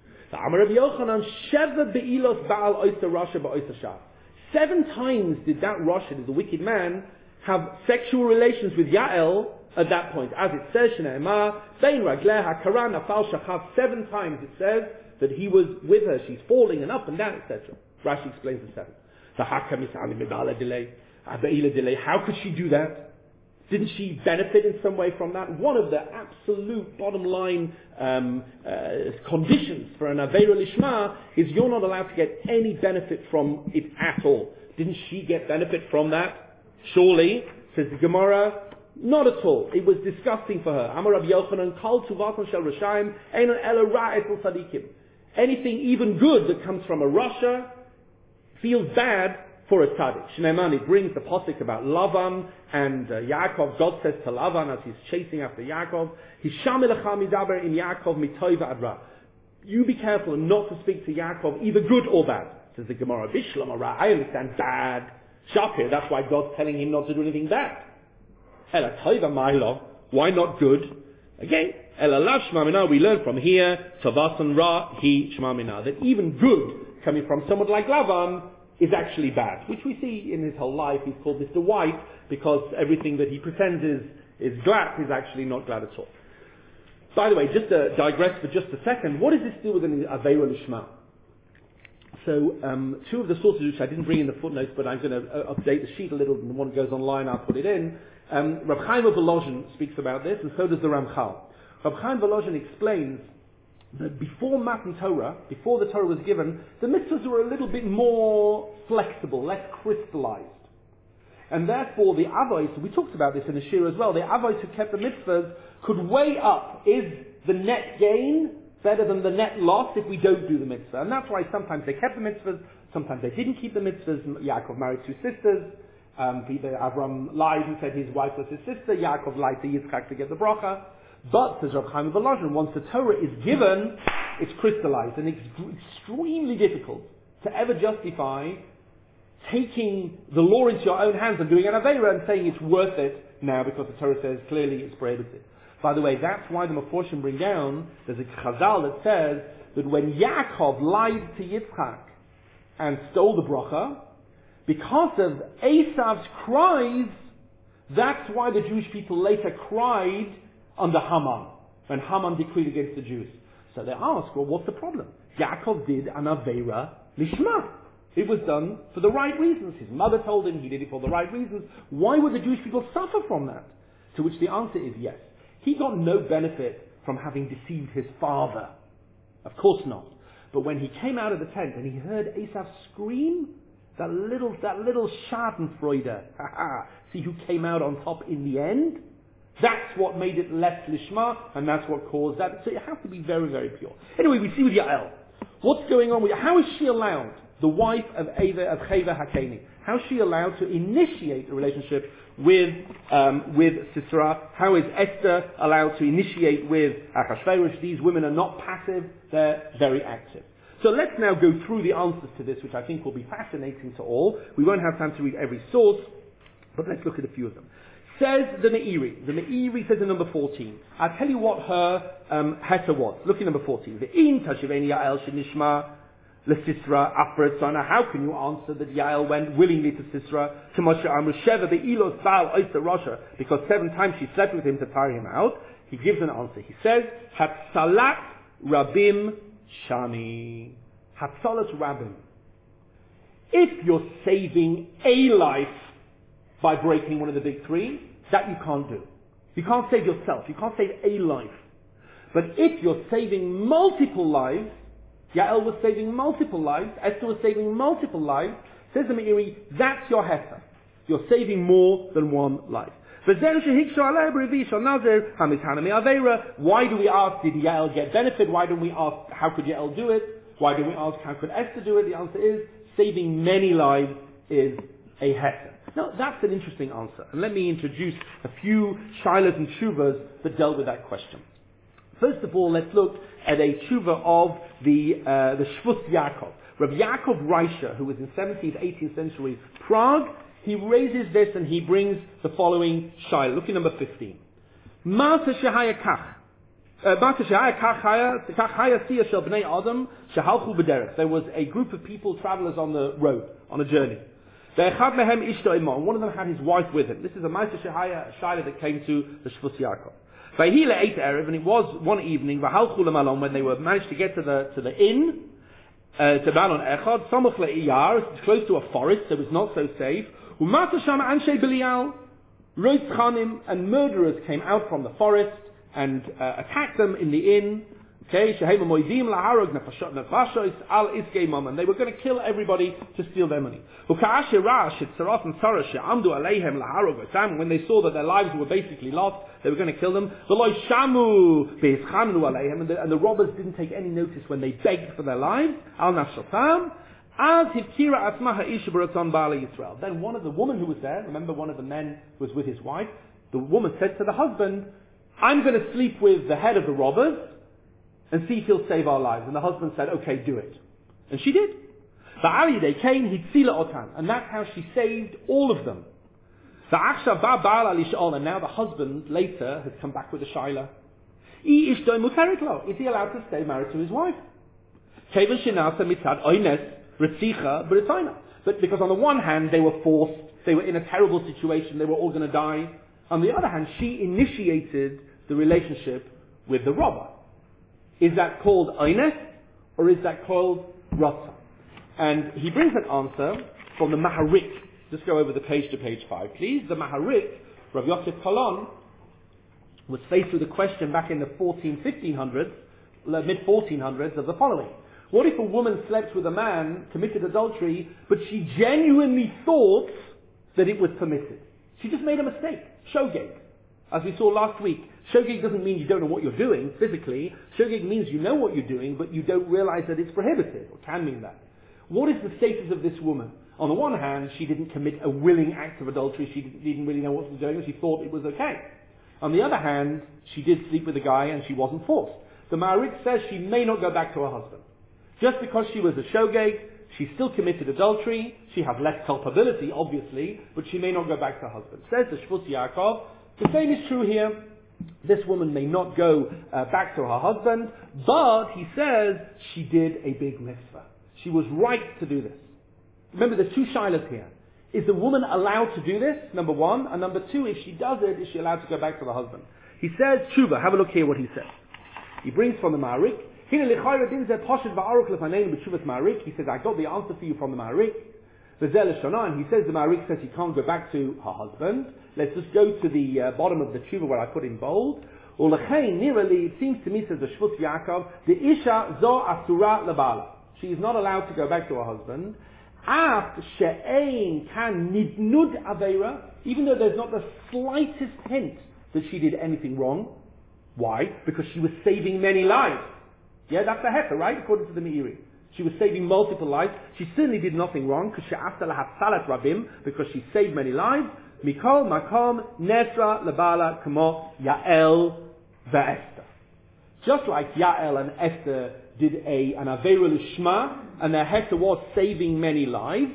7 times did that Rasha, the wicked man, have sexual relations with Yael at that point. As it says, 7 times it says that he was with her. She's falling and up and down, etc. Rashi explains the 7th. How could she do that? Didn't she benefit in some way from that? One of the absolute bottom line conditions for an Aveira Lishma is you're not allowed to get any benefit from it at all. Didn't she get benefit from that? Surely, says the Gemara, not at all. It was disgusting for her. Amar Rabbi Yochanan, Kol Tuvatan Shel Rashaim, Ein Ela Ra'et Al Tzadikim. Anything even good that comes from a Rasha feels bad for a tzaddik. Shneimani brings the posik about Lavan and Yaakov. God says to Lavan as he's chasing after Yaakov, Hisham elecha midaber im Yaakov mitoy v'adra. You be careful not to speak to Yaakov either good or bad. Says the Gemara, Bishlam ara, I understand bad. Shapir, that's why God's telling him not to do anything bad. Ela toiva ma'ilov, why not good? Again, Ela lav shmamina, we learn from here, Tavasan ra hi shmamina, that even good coming from someone like Lavan is actually bad, which we see in his whole life. He's called Mr. White because everything that he pretends is glad is actually not glad at all. By the way, just to digress for just a second, what does this do with an Aveira Lishma? So, 2 of the sources which I didn't bring in the footnotes, but I'm going to update the sheet a little, and the one that goes online, I'll put it in. Reb Chaim of Volozhin speaks about this, and so does the Ramchal. Reb Chaim Volozhin explains that before Matan Torah, before the Torah was given, the mitzvahs were a little bit more flexible, less crystallized. And therefore the avos, we talked about this in the Shir as well, the avos who kept the mitzvahs could weigh up, is the net gain better than the net loss if we don't do the mitzvah? And that's why sometimes they kept the mitzvahs, sometimes they didn't keep the mitzvahs. Yaakov married 2 sisters. Avram lied and said his wife was his sister. Yaakov lied to Yitzchak to get the bracha. But, says Reb Chaim Volozhin, once the Torah is given, it's crystallized, and it's extremely difficult to ever justify taking the law into your own hands and doing an Aveira and saying it's worth it now because the Torah says clearly it's prohibited. By the way, that's why the Meforshim bring down, there's a Chazal that says that when Yaakov lied to Yitzchak and stole the bracha, because of Esav's cries, that's why the Jewish people later cried under Haman, when Haman decreed against the Jews. So they ask, well, what's the problem? Yaakov did an Aveira Lishma. It was done for the right reasons. His mother told him he did it for the right reasons. Why would the Jewish people suffer from that? To which the answer is yes. He got no benefit from having deceived his father. Of course not. But when he came out of the tent and he heard Esav scream, That little Schadenfreude. See who came out on top in the end? That's what made it less lishma, and that's what caused that. So you have to be very, very pure. Anyway, we see with Yael. What's going on with how is she allowed, the wife of Cheva Hakeni, how is she allowed to initiate a relationship with Sisera? How is Esther allowed to initiate with Achashverosh? These women are not passive, they're very active. So let's now go through the answers to this, which I think will be fascinating to all. We won't have time to read every source, but let's look at a few of them. Says the Meiri. The Meiri says in number 14. I'll tell you what her heta was. Look at number 14. The in tashiveni Yael shenishma leSisra afretzana. How can you answer that Yael went willingly to Sisera? To Moshe Amru Sheva the ilos bal oyster Rasha, because 7 times she slept with him to tire him out. He gives an answer. He says Hatzalat Rabim Shani. Hatzalat Rabim. If you're saving a life by breaking one of the big 3, that you can't do. You can't save yourself. You can't save a life. But if you're saving multiple lives, Yael was saving multiple lives, Esther was saving multiple lives, says the Meiri, that's your heta. You're saving more than one life. Why do we ask, did Yael get benefit? Why don't we ask, how could Yael do it? Why don't we ask, how could Esther do it? The answer is, saving many lives is a heta. Now, that's an interesting answer. And let me introduce a few shilas and tshuvas that dealt with that question. First of all, let's look at a tshuva of the Shvus Yaakov. Rav Yaakov Reisha, who was in 17th, 18th century Prague, he raises this and he brings the following shilah. Look at number 15. There was a group of people, travelers on the road, on a journey. One of them had his wife with him. This is a Ma'aseh Shaya that came to the Shvus Yaakov. And it was one evening when they were managed to get to the inn, to Balon Echad, Samuch le'iyar, it's close to a forest, so it's not so safe. And murderers came out from the forest and attacked them in the inn. Okay, and they were going to kill everybody to steal their money. When they saw that their lives were basically lost, they were going to kill them. And the robbers didn't take any notice when they begged for their lives. Then one of the women who was there, remember one of the men was with his wife, the woman said to the husband, I'm going to sleep with the head of the robbers and see if he'll save our lives. And the husband said, okay, do it. And she did. And that's how she saved all of them. And now the husband later has come back with a shaila. Is he allowed to stay married to his wife? But because on the one hand they were forced, they were in a terrible situation, they were all going to die. On the other hand, she initiated the relationship with the robber. Is that called Oines, or is that called Ratzah? And he brings an answer from the Maharik. Just go over the page to page 5, please. The Maharik, Rav Yosef Kolon, was faced with a question back in the 1500s, mid-1400s, of the following. What if a woman slept with a man, committed adultery, but she genuinely thought that it was permitted? She just made a mistake. Shogeg. As we saw last week, shogeg doesn't mean you don't know what you're doing physically. Shogeg means you know what you're doing, but you don't realize that it's prohibited, or can mean that. What is the status of this woman? On the one hand, she didn't commit a willing act of adultery. She didn't really know what she was doing, and she thought it was okay. On the other hand, she did sleep with a guy, and she wasn't forced. The Ma'arik says she may not go back to her husband. Just because she was a shogeg, she still committed adultery. She has less culpability, obviously, but she may not go back to her husband. Says the Shvus Yaakov, the same is true here. This woman may not go back to her husband, but he says she did a big mitzvah. She was right to do this. Remember, there's 2 shilas here. Is the woman allowed to do this? Number 1. And number 2, if she does it, is she allowed to go back to the husband? He says, Tshuva, have a look here what he says. He brings from the Ma'arik. He says, I got the answer for you from the Ma'arik. And he says, the Ma'arik says he can't go back to her husband. Let's just go to the bottom of the Tshuva where I put in bold. It seems to me, says the Shvus Yaakov, the Isha zo asura labala. She is not allowed to go back to her husband. Af she'ein kan nidnud aveira, even though there's not the slightest hint that she did anything wrong. Why? Because she was saving many lives. Yeah, that's a heter, right? According to the Meiri. She was saving multiple lives. She certainly did nothing wrong, because she saved many lives. Mikol makom nesra lebala kamo Yael ve'Esther. Just like Yael and Esther did an Aveira Lishma, and their heter was saving many lives,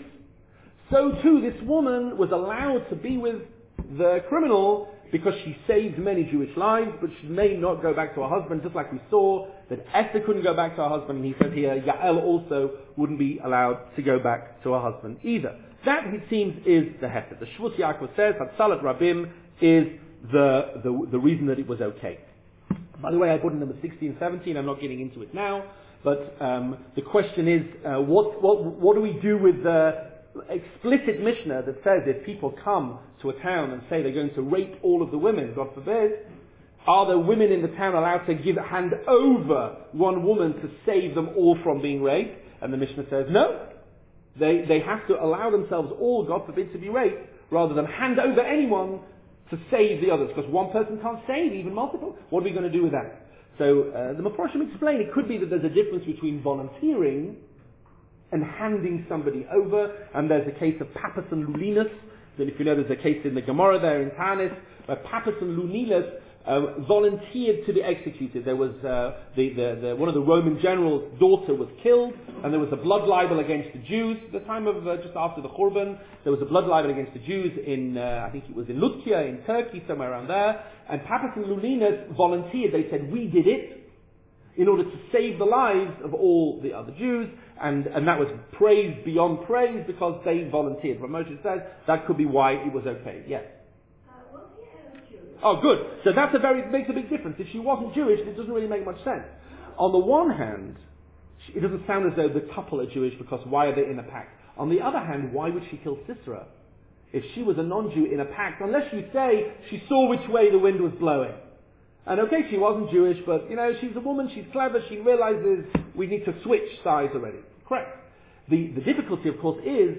so too this woman was allowed to be with the criminal because she saved many Jewish lives, but she may not go back to her husband, just like we saw that Esther couldn't go back to her husband, and he said here, Yael also wouldn't be allowed to go back to her husband either. That, it seems, is the heter. The Shvus Yaakov says, Hatzalat Rabim is the reason that it was okay. By the way, I put in number 16, 17, I'm not getting into it now, but the question is, what do we do with the explicit Mishnah that says if people come to a town and say they're going to rape all of the women, God forbid, are the women in the town allowed to hand over one woman to save them all from being raped? And the Mishnah says no. They have to allow themselves all, God forbid, to be raped, rather than hand over anyone to save the others, because one person can't save even multiple. What are we going to do with that? So the Mefarshim explain it could be that there's a difference between volunteering and handing somebody over, and there's a case of Pappus and Lulinus. Then if you know, there's a case in the Gemara there in Tanis where Pappus and Lulinus volunteered to be executed. There was one of the Roman generals' daughter was killed, and there was a blood libel against the Jews. At the time of just after the Churban, there was a blood libel against the Jews in I think it was in Lutkia in Turkey, somewhere around there. And Pappus and Lulinus volunteered. They said, we did it in order to save the lives of all the other Jews, and that was praise beyond praise because they volunteered. But Moshe says that could be why it was okay. Yes. Was he ever Jewish? Oh, good. So makes a big difference. If she wasn't Jewish, it doesn't really make much sense. On the one hand, it doesn't sound as though the couple are Jewish because why are they in a pact? On the other hand, why would she kill Sisera if she was a non-Jew in a pact? Unless you say she saw which way the wind was blowing. And okay, she wasn't Jewish, but she's a woman, she's clever, she realizes we need to switch sides already. Correct. The difficulty, of course, is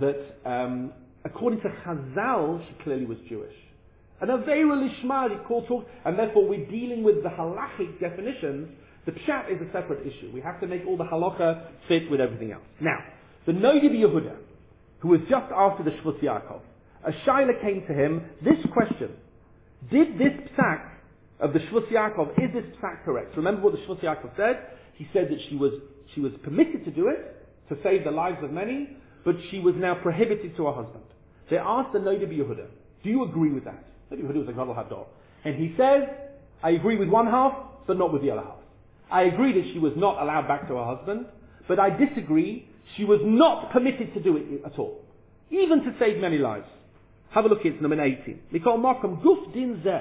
that according to Chazal, she clearly was Jewish. And Aveira Lishma, and therefore we're dealing with the halachic definitions. The pshat is a separate issue. We have to make all the halacha fit with everything else. Now, the Nogi Yehuda, who was just after the Shvus Yaakov, a shaila came to him, this question: did this psak of the Shvus Yaakov, is this psak correct? Remember what the Shvus Yaakov said? He said that she was permitted to do it, to save the lives of many, but she was now prohibited to her husband. They asked the Noda Yehuda, do you agree with that? Noda Yehuda was a Gadol Hador. And he says, I agree with one half, but not with the other half. I agree that she was not allowed back to her husband, but I disagree, she was not permitted to do it at all. Even to save many lives. Have a look at number 18. Mikol Markham Guf Din Zeh.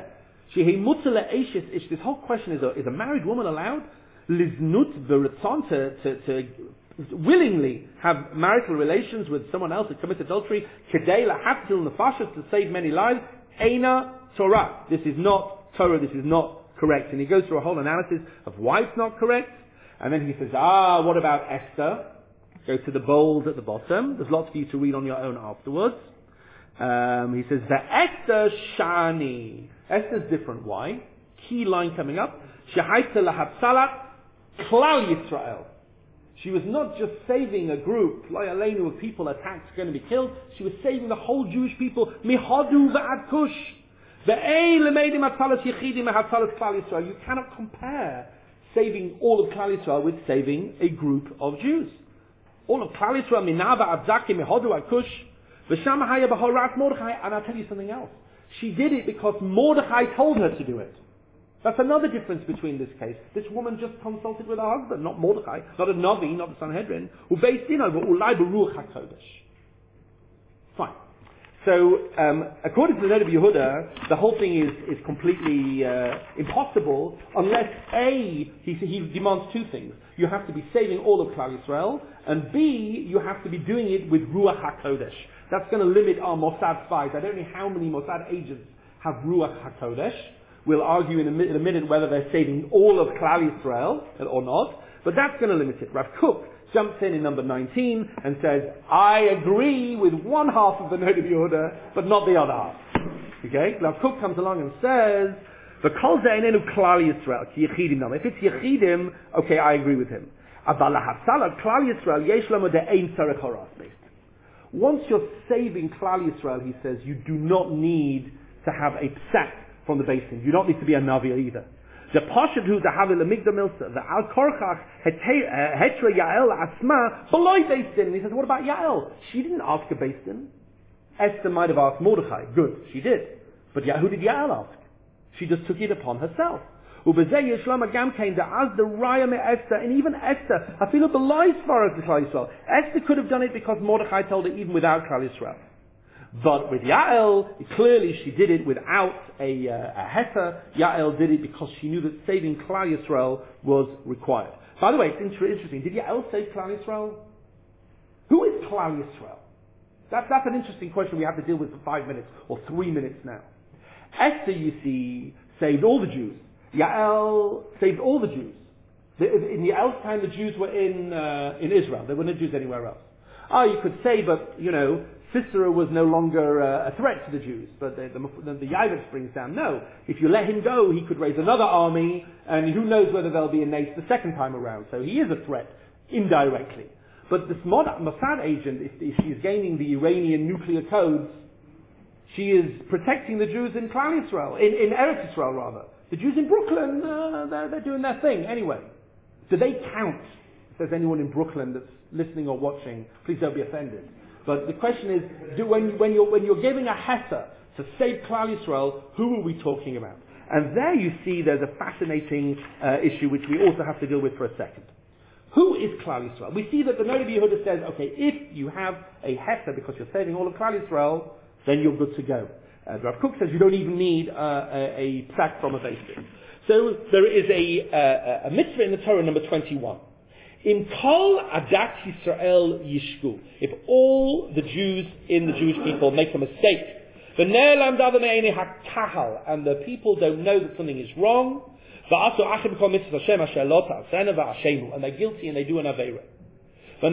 This whole question is a married woman allowed liznut v'ratzon to willingly have marital relations with someone else who commits adultery kedei lahaftil nefashos to save many lives? Eina Torah. This is not Torah. This is not correct. And he goes through a whole analysis of why it's not correct. And then he says, what about Esther? Go to the bold at the bottom. There's lots for you to read on your own afterwards. He says, Esther shani. Esther's different. Why? Key line coming up. Shehaita lahatzalat klal Yisrael. She was not just saving a group, Loyalenu, of people attacked, going to be killed. She was saving the whole Jewish people. Mihodu v'ad kush. You cannot compare saving all of Klal Yisrael with saving a group of Jews. All of Klal Yisrael, Minava, Abzaki, Mihodu, Ad Kush. And I'll tell you something else. She did it because Mordechai told her to do it. That's another difference between this case. This woman just consulted with her husband, not Mordechai, not a Navi, not the Sanhedrin, who based in over Ulai Baruch HaKodesh. Fine. So, according to the Noda Yehuda, the whole thing is completely impossible unless A, he demands two things. You have to be saving all of Klal Yisrael, and B, you have to be doing it with Ruach HaKodesh. That's going to limit our Mossad spies. I don't know how many Mossad agents have Ruach HaKodesh. We'll argue in a minute whether they're saving all of Klal Yisrael or not, but that's going to limit it. Rav Kook jumps in number 19 and says, I agree with one half of the Noda B'Yehuda, but not the other half. Okay? Rav Kook comes along and says, if it's Yechidim, okay, I agree with him. Once you're saving Klal Yisrael, he says, you do not need to have a psak from the basin. You don't need to be a Navi either. The Pashad who the Havil Amigdal Milsa, the Al Korchach Hetra Yael Asma below Basin. He says, what about Yael? She didn't ask a basin. Esther might have asked Mordechai. Good, she did. But who did Yael ask? She just took it upon herself. Ubezeh Yishlam Agam came to as the Raya me Esther, and even Esther, I feel it belies for us to Klal Yisrael. Esther could have done it because Mordechai told her even without Klal Yisrael. But with Yael, clearly she did it without a heter. Yael did it because she knew that saving Klal Yisrael was required. By the way, it's interesting. Did Yael save Klal Yisrael? Who is Klal Yisrael? That's an interesting question we have to deal with for 5 minutes or 3 minutes now. Esther, you see, saved all the Jews. Yael saved all the Jews. In Yael's time, the Jews were in Israel. There were no Jews anywhere else. You could say, but, Sisera was no longer a threat to the Jews, but the Yavitz brings down, no. If you let him go, he could raise another army, and who knows whether there'll be a Nace the second time around. So he is a threat, indirectly. But this Mossad agent, if she's gaining the Iranian nuclear codes, she is protecting the Jews in Klal Yisrael, in Eretz Yisrael rather. The Jews in Brooklyn, they're doing their thing anyway. Do they count? If there's anyone in Brooklyn that's listening or watching, please don't be offended. But the question is, when you're giving a heter to save Klal Yisrael, who are we talking about? And there you see there's a fascinating issue which we also have to deal with for a second. Who is Klal Yisrael? We see that the Noda B'Yehuda says, okay, if you have a heter because you're saving all of Klal Yisrael, then you're good to go. Rav Kook says you don't even need a psak from a basis. So there is a mitzvah in the Torah, number 21. In Kol Adat Yisrael Yishku, if all the Jews in the Jewish people make a mistake, and the people don't know that something is wrong, and they're guilty and they do an aveira. They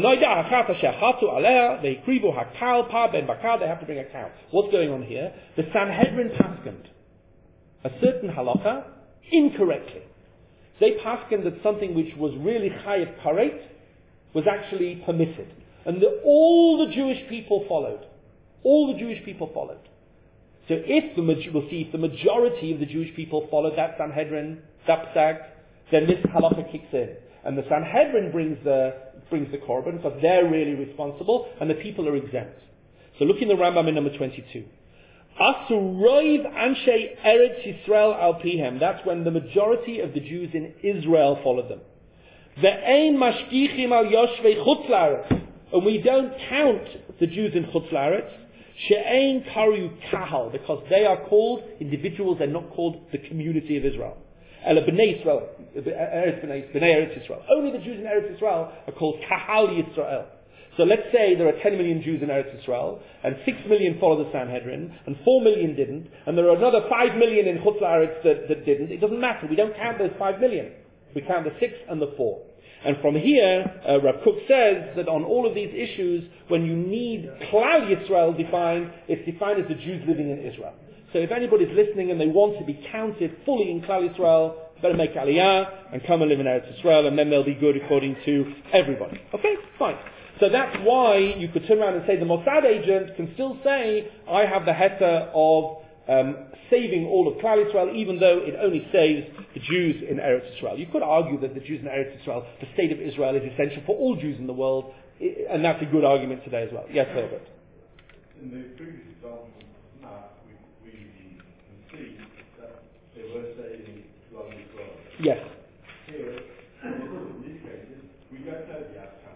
have to bring a cow. What's going on here? The Sanhedrin paskened a certain halacha incorrectly. They paskened that something which was really chayav karet was actually permitted. And all the Jewish people followed. All the Jewish people followed. So we'll see if the majority of the Jewish people followed that Sanhedrin, that psak, then this halacha kicks in. And the Sanhedrin brings the korban because they're really responsible and the people are exempt. So look in the Rambam in number 22. Asuroiv anshe Eretz Yisrael al pihem. That's when the majority of the Jews in Israel followed them. Ve'ein mashgichim al yoshvei chutz la'aretz. And we don't count the Jews in chutz la'aretz. She'ein karu kahal, because they are called individuals, they're not called the community of Israel. Ela b'nei Yisrael, b'nei Eretz Yisrael. Only the Jews in Eretz Yisrael are called kahal Yisrael. So let's say there are 10 million Jews in Eretz Yisrael, and 6 million follow the Sanhedrin, and 4 million didn't, and there are another 5 million in Chutz La'aretz that didn't. It doesn't matter. We don't count those 5 million. We count the 6 and the 4. And from here, Rav Kook says that on all of these issues, when you need Klal Yisrael defined, it's defined as the Jews living in Israel. So if anybody's listening and they want to be counted fully in Klal Yisrael, better make Aliyah and come and live in Eretz Yisrael, and then they'll be good according to everybody. Okay, fine. So that's why you could turn around and say the Mossad agent can still say, I have the heter of saving all of Klal Yisrael, even though it only saves the Jews in Eretz Yisrael. You could argue that the Jews in Eretz Yisrael, the state of Israel, is essential for all Jews in the world, and that's a good argument today as well. Yes, Herbert? In the previous example, we can see that they were saving Klal Yisrael. Yes. Here, in these cases, we don't know the outcome.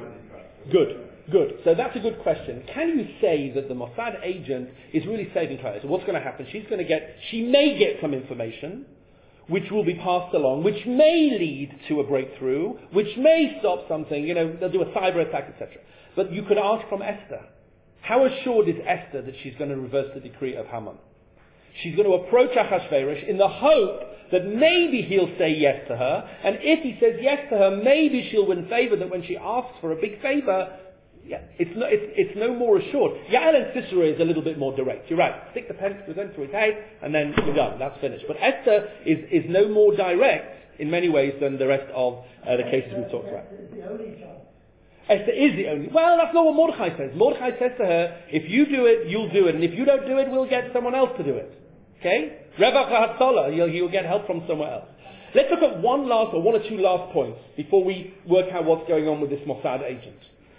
Good. So that's a good question. Can you say that the Mossad agent is really saving Klal Yisrael? What's going to happen? She may get some information, which will be passed along, which may lead to a breakthrough, which may stop something, they'll do a cyber attack, etc. But you could ask from Esther, how assured is Esther that she's going to reverse the decree of Haman? She's going to approach Achashverosh in the hope that maybe he'll say yes to her, and if he says yes to her, maybe she'll win favor, that when she asks for a big favor, it's no more assured. Yael and Sisera is a little bit more direct. You're right. Stick the pen present to his head, and then we're done. That's finished. But Esther is no more direct in many ways than the rest of the cases we've talked about. Esther is the only. Well, that's not what Mordechai says. Mordechai says to her, if you do it, you'll do it, and if you don't do it, we'll get someone else to do it. Okay? Revach HaHatzalah, you'll get help from somewhere else. Let's look at one or two last points before we work out what's going on with this Mossad agent.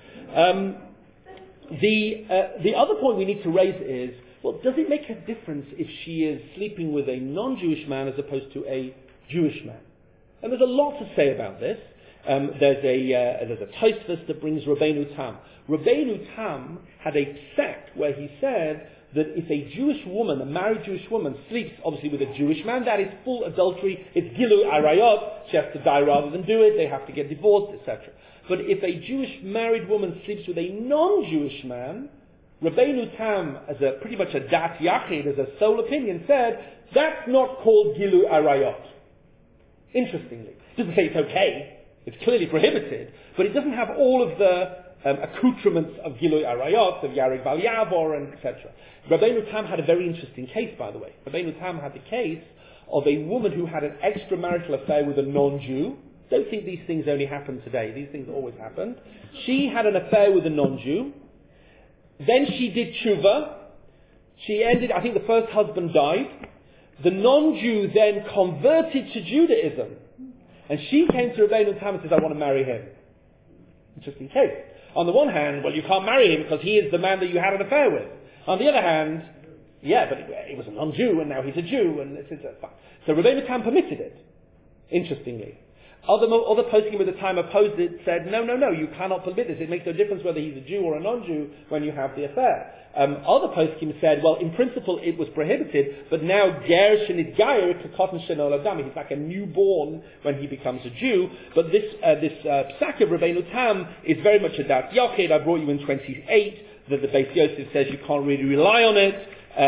The other point we need to raise is, well, does it make a difference if she is sleeping with a non-Jewish man as opposed to a Jewish man? And there's a lot to say about this. There's a Tosfos that brings Rabbeinu Tam. Rabbeinu Tam had a sect where he said that if a Jewish woman, a married Jewish woman, sleeps obviously with a Jewish man, that is full adultery. It's Gilu Arayot. She has to die rather than do it. They have to get divorced, etc. But if a Jewish married woman sleeps with a non-Jewish man, Rabbeinu Tam, as pretty much a Dat Yachid, as a sole opinion, said that's not called Gilu Arayot. Interestingly, it doesn't say it's okay. It's clearly prohibited, but it doesn't have all of the accoutrements of Gilui Arayot, of Yarig Val Yavor, and etc. Rabbeinu Tam had a very interesting case, by the way. Rabbeinu Tam had the case of a woman who had an extramarital affair with a non-Jew. Don't think these things only happen today. These things always happen. She had an affair with a non-Jew. Then she did tshuva. She ended, I think the first husband died. The non-Jew then converted to Judaism. And she came to Rabbeinu Tam and says, I want to marry him. Interesting case. On the one hand, well, you can't marry him because he is the man that you had an affair with. On the other hand, yeah, but he was a non-Jew and now he's a Jew, and it's fine. So Rabbeinu Tam permitted it, interestingly. Other poskim at the time opposed it, said, no, you cannot permit this. It makes no difference whether he's a Jew or a non-Jew when you have the affair. Other poskim said, well, in principle it was prohibited, but now ger shenitgayer k'koton shenolad, he's like a newborn when he becomes a Jew. But this psak of Rabbeinu Tam is very much a dat yochid. I brought you in 28 that the Beis Yosef says you can't really rely on it.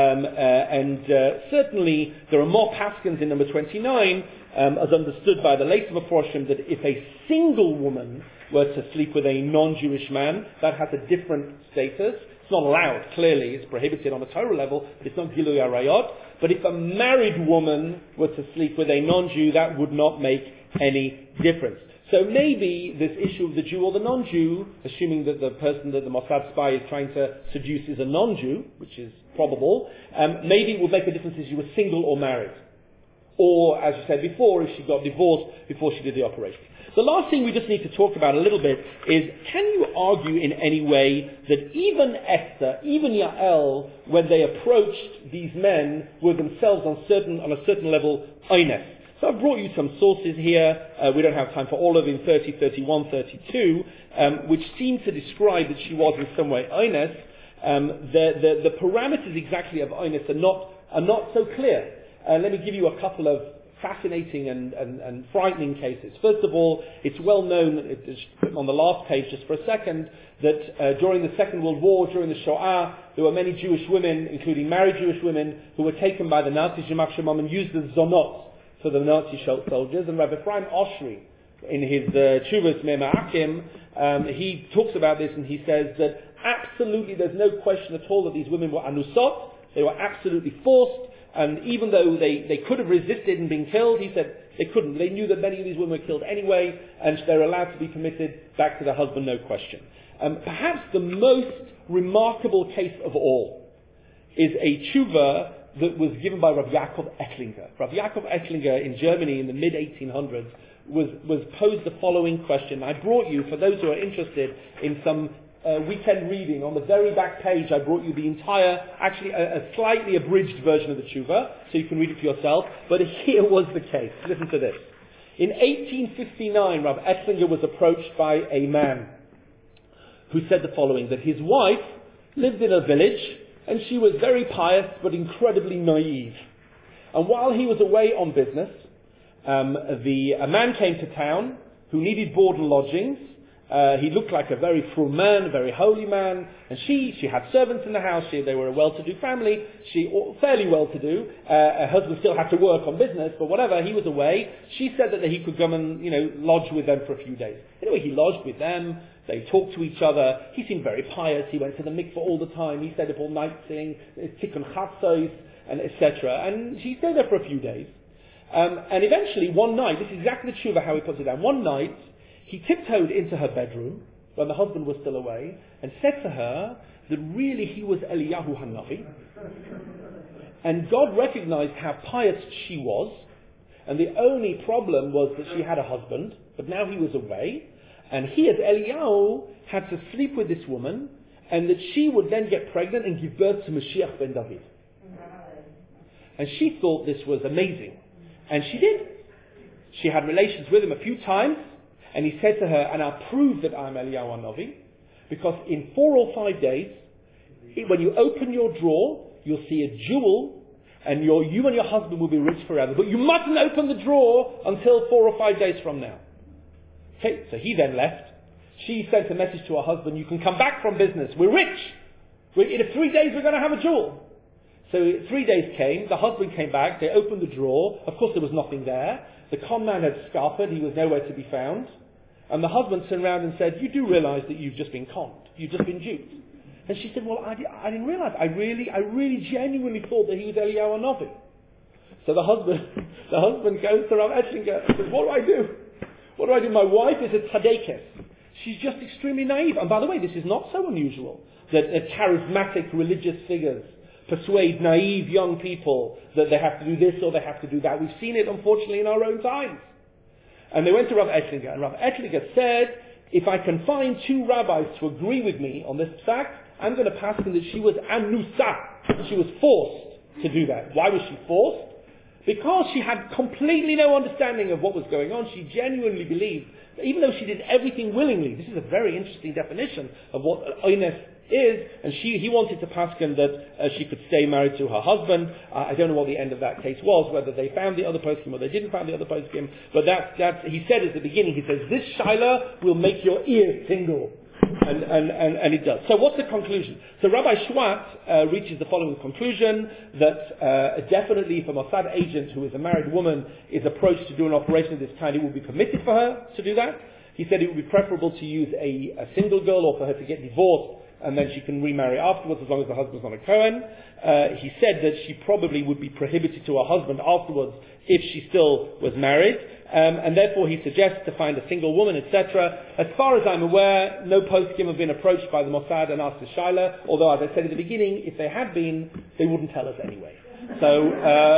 Certainly there are more paskins in number 29, as understood by the later Meforshim, that if a single woman were to sleep with a non-Jewish man, that has a different status. It's not allowed, clearly, it's prohibited on a Torah level, but it's not Gilui Arayot. But if a married woman were to sleep with a non-Jew, that would not make any difference. So maybe this issue of the Jew or the non-Jew, assuming that the person that the Mossad spy is trying to seduce is a non-Jew, which is probable, maybe it would make a difference if you were single or married. Or, as you said before, if she got divorced before she did the operation. The last thing we just need to talk about a little bit is, can you argue in any way that even Esther, even Yael, when they approached these men, were themselves on a certain level oines? So I've brought you some sources here. We don't have time for all of them, 30, 31, 32, which seem to describe that she was in some way oines. The parameters exactly of oines are not so clear. Let me give you a couple of fascinating and frightening cases. First of all, it's well known, on the last page just for a second, that during the Second World War, during the Shoah, there were many Jewish women, including married Jewish women, who were taken by the Nazis, Yamach Shemam, and used as zonot for the Nazi soldiers. And Rabbi Ephraim Oshri, in his Tshuvas Me'akim, he talks about this and he says that absolutely there's no question at all that these women were anusot, they were absolutely forced, and even though they could have resisted and been killed, he said they couldn't. They knew that many of these women were killed anyway, and they're allowed to be permitted back to their husband, no question. Perhaps the most remarkable case of all is a tshuva that was given by Rav Yaakov Ettlinger. Rav Yaakov Ettlinger in Germany in the mid-1800s was posed the following question. I brought you, for those who are interested in some weekend reading, on the very back page I brought you the entire, actually a slightly abridged version of the tshuva, so you can read it for yourself, but here was the case. Listen to this. In 1859, Rav Ettlinger was approached by a man who said the following, that his wife lived in a village, and she was very pious but incredibly naive. And while he was away on business, a man came to town who needed board and lodgings, He looked like a very frum man, a very holy man, and she had servants in the house. They were a well-to-do family. Fairly well-to-do. Her husband still had to work on business, but whatever, he was away. She said that he could come and, lodge with them for a few days. Anyway, he lodged with them. They talked to each other. He seemed very pious. He went to the mikveh all the time. He stayed up all night singing tikkun chatzos and etc. And she stayed there for a few days. And eventually, one night, this is exactly the tshuva how he puts it down. One night, he tiptoed into her bedroom when the husband was still away and said to her that really he was Eliyahu Hanavi. And God recognized how pious she was. And the only problem was that she had a husband, but now he was away. And he, as Eliyahu, had to sleep with this woman, and that she would then get pregnant and give birth to Mashiach ben David. And she thought this was amazing. And she did. She had relations with him a few times, and he said to her, and I'll prove that I'm Eliyahu Hanavi, because in 4 or 5 days, when you open your drawer, you'll see a jewel, and you and your husband will be rich forever. But you mustn't open the drawer until 4 or 5 days from now. Okay, so he then left. She sent a message to her husband, you can come back from business, we're rich. In 3 days we're going to have a jewel. So 3 days came, the husband came back, they opened the drawer, of course there was nothing there. The con man had scarpered, he was nowhere to be found. And the husband turned around and said, you do realize that you've just been conned, you've just been duped. And she said, well, I didn't realize, I really genuinely thought that he was Eliyahu Hanavi. So the husband goes to Rav Etchinger and says, what do I do? What do I do? My wife is a tzadekes. She's just extremely naive. And by the way, this is not so unusual that charismatic religious figures persuade naive young people that they have to do this or they have to do that. We've seen it, unfortunately, in our own times. And they went to Rav Etchinger, and Rav Etchinger said, if I can find 2 rabbis to agree with me on this fact, I'm going to pass them that she was anusa. She was forced to do that. Why was she forced? Because she had completely no understanding of what was going on. She genuinely believed that even though she did everything willingly, this is a very interesting definition of what oines is, and he wanted to paskin that she could stay married to her husband. I don't know what the end of that case was, whether they found the other poskim or they didn't find the other poskim, but that's he said at the beginning, he says, this shaila will make your ears tingle. And it does. So what's the conclusion? So Rabbi Schwartz reaches the following conclusion, that definitely if a Mossad agent who is a married woman is approached to do an operation of this kind, it would be permitted for her to do that. He said it would be preferable to use a single girl or for her to get divorced and then she can remarry afterwards as long as the husband's not a Kohen. He said that she probably would be prohibited to her husband afterwards if she still was married. And therefore he suggests to find a single woman, etc. As far as I'm aware, no poskim have been approached by the Mossad and asked the Shaila, although as I said at the beginning, if they had been, they wouldn't tell us anyway. So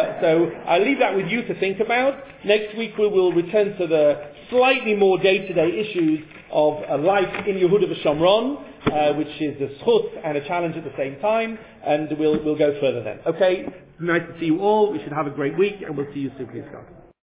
I leave that with you to think about. Next week we will return to the slightly more day-to-day issues of life in Yehuda v'Shomron, which is a schut and a challenge at the same time, and we'll go further then. Okay, nice to see you all. We should have a great week, and we'll see you soon, please God.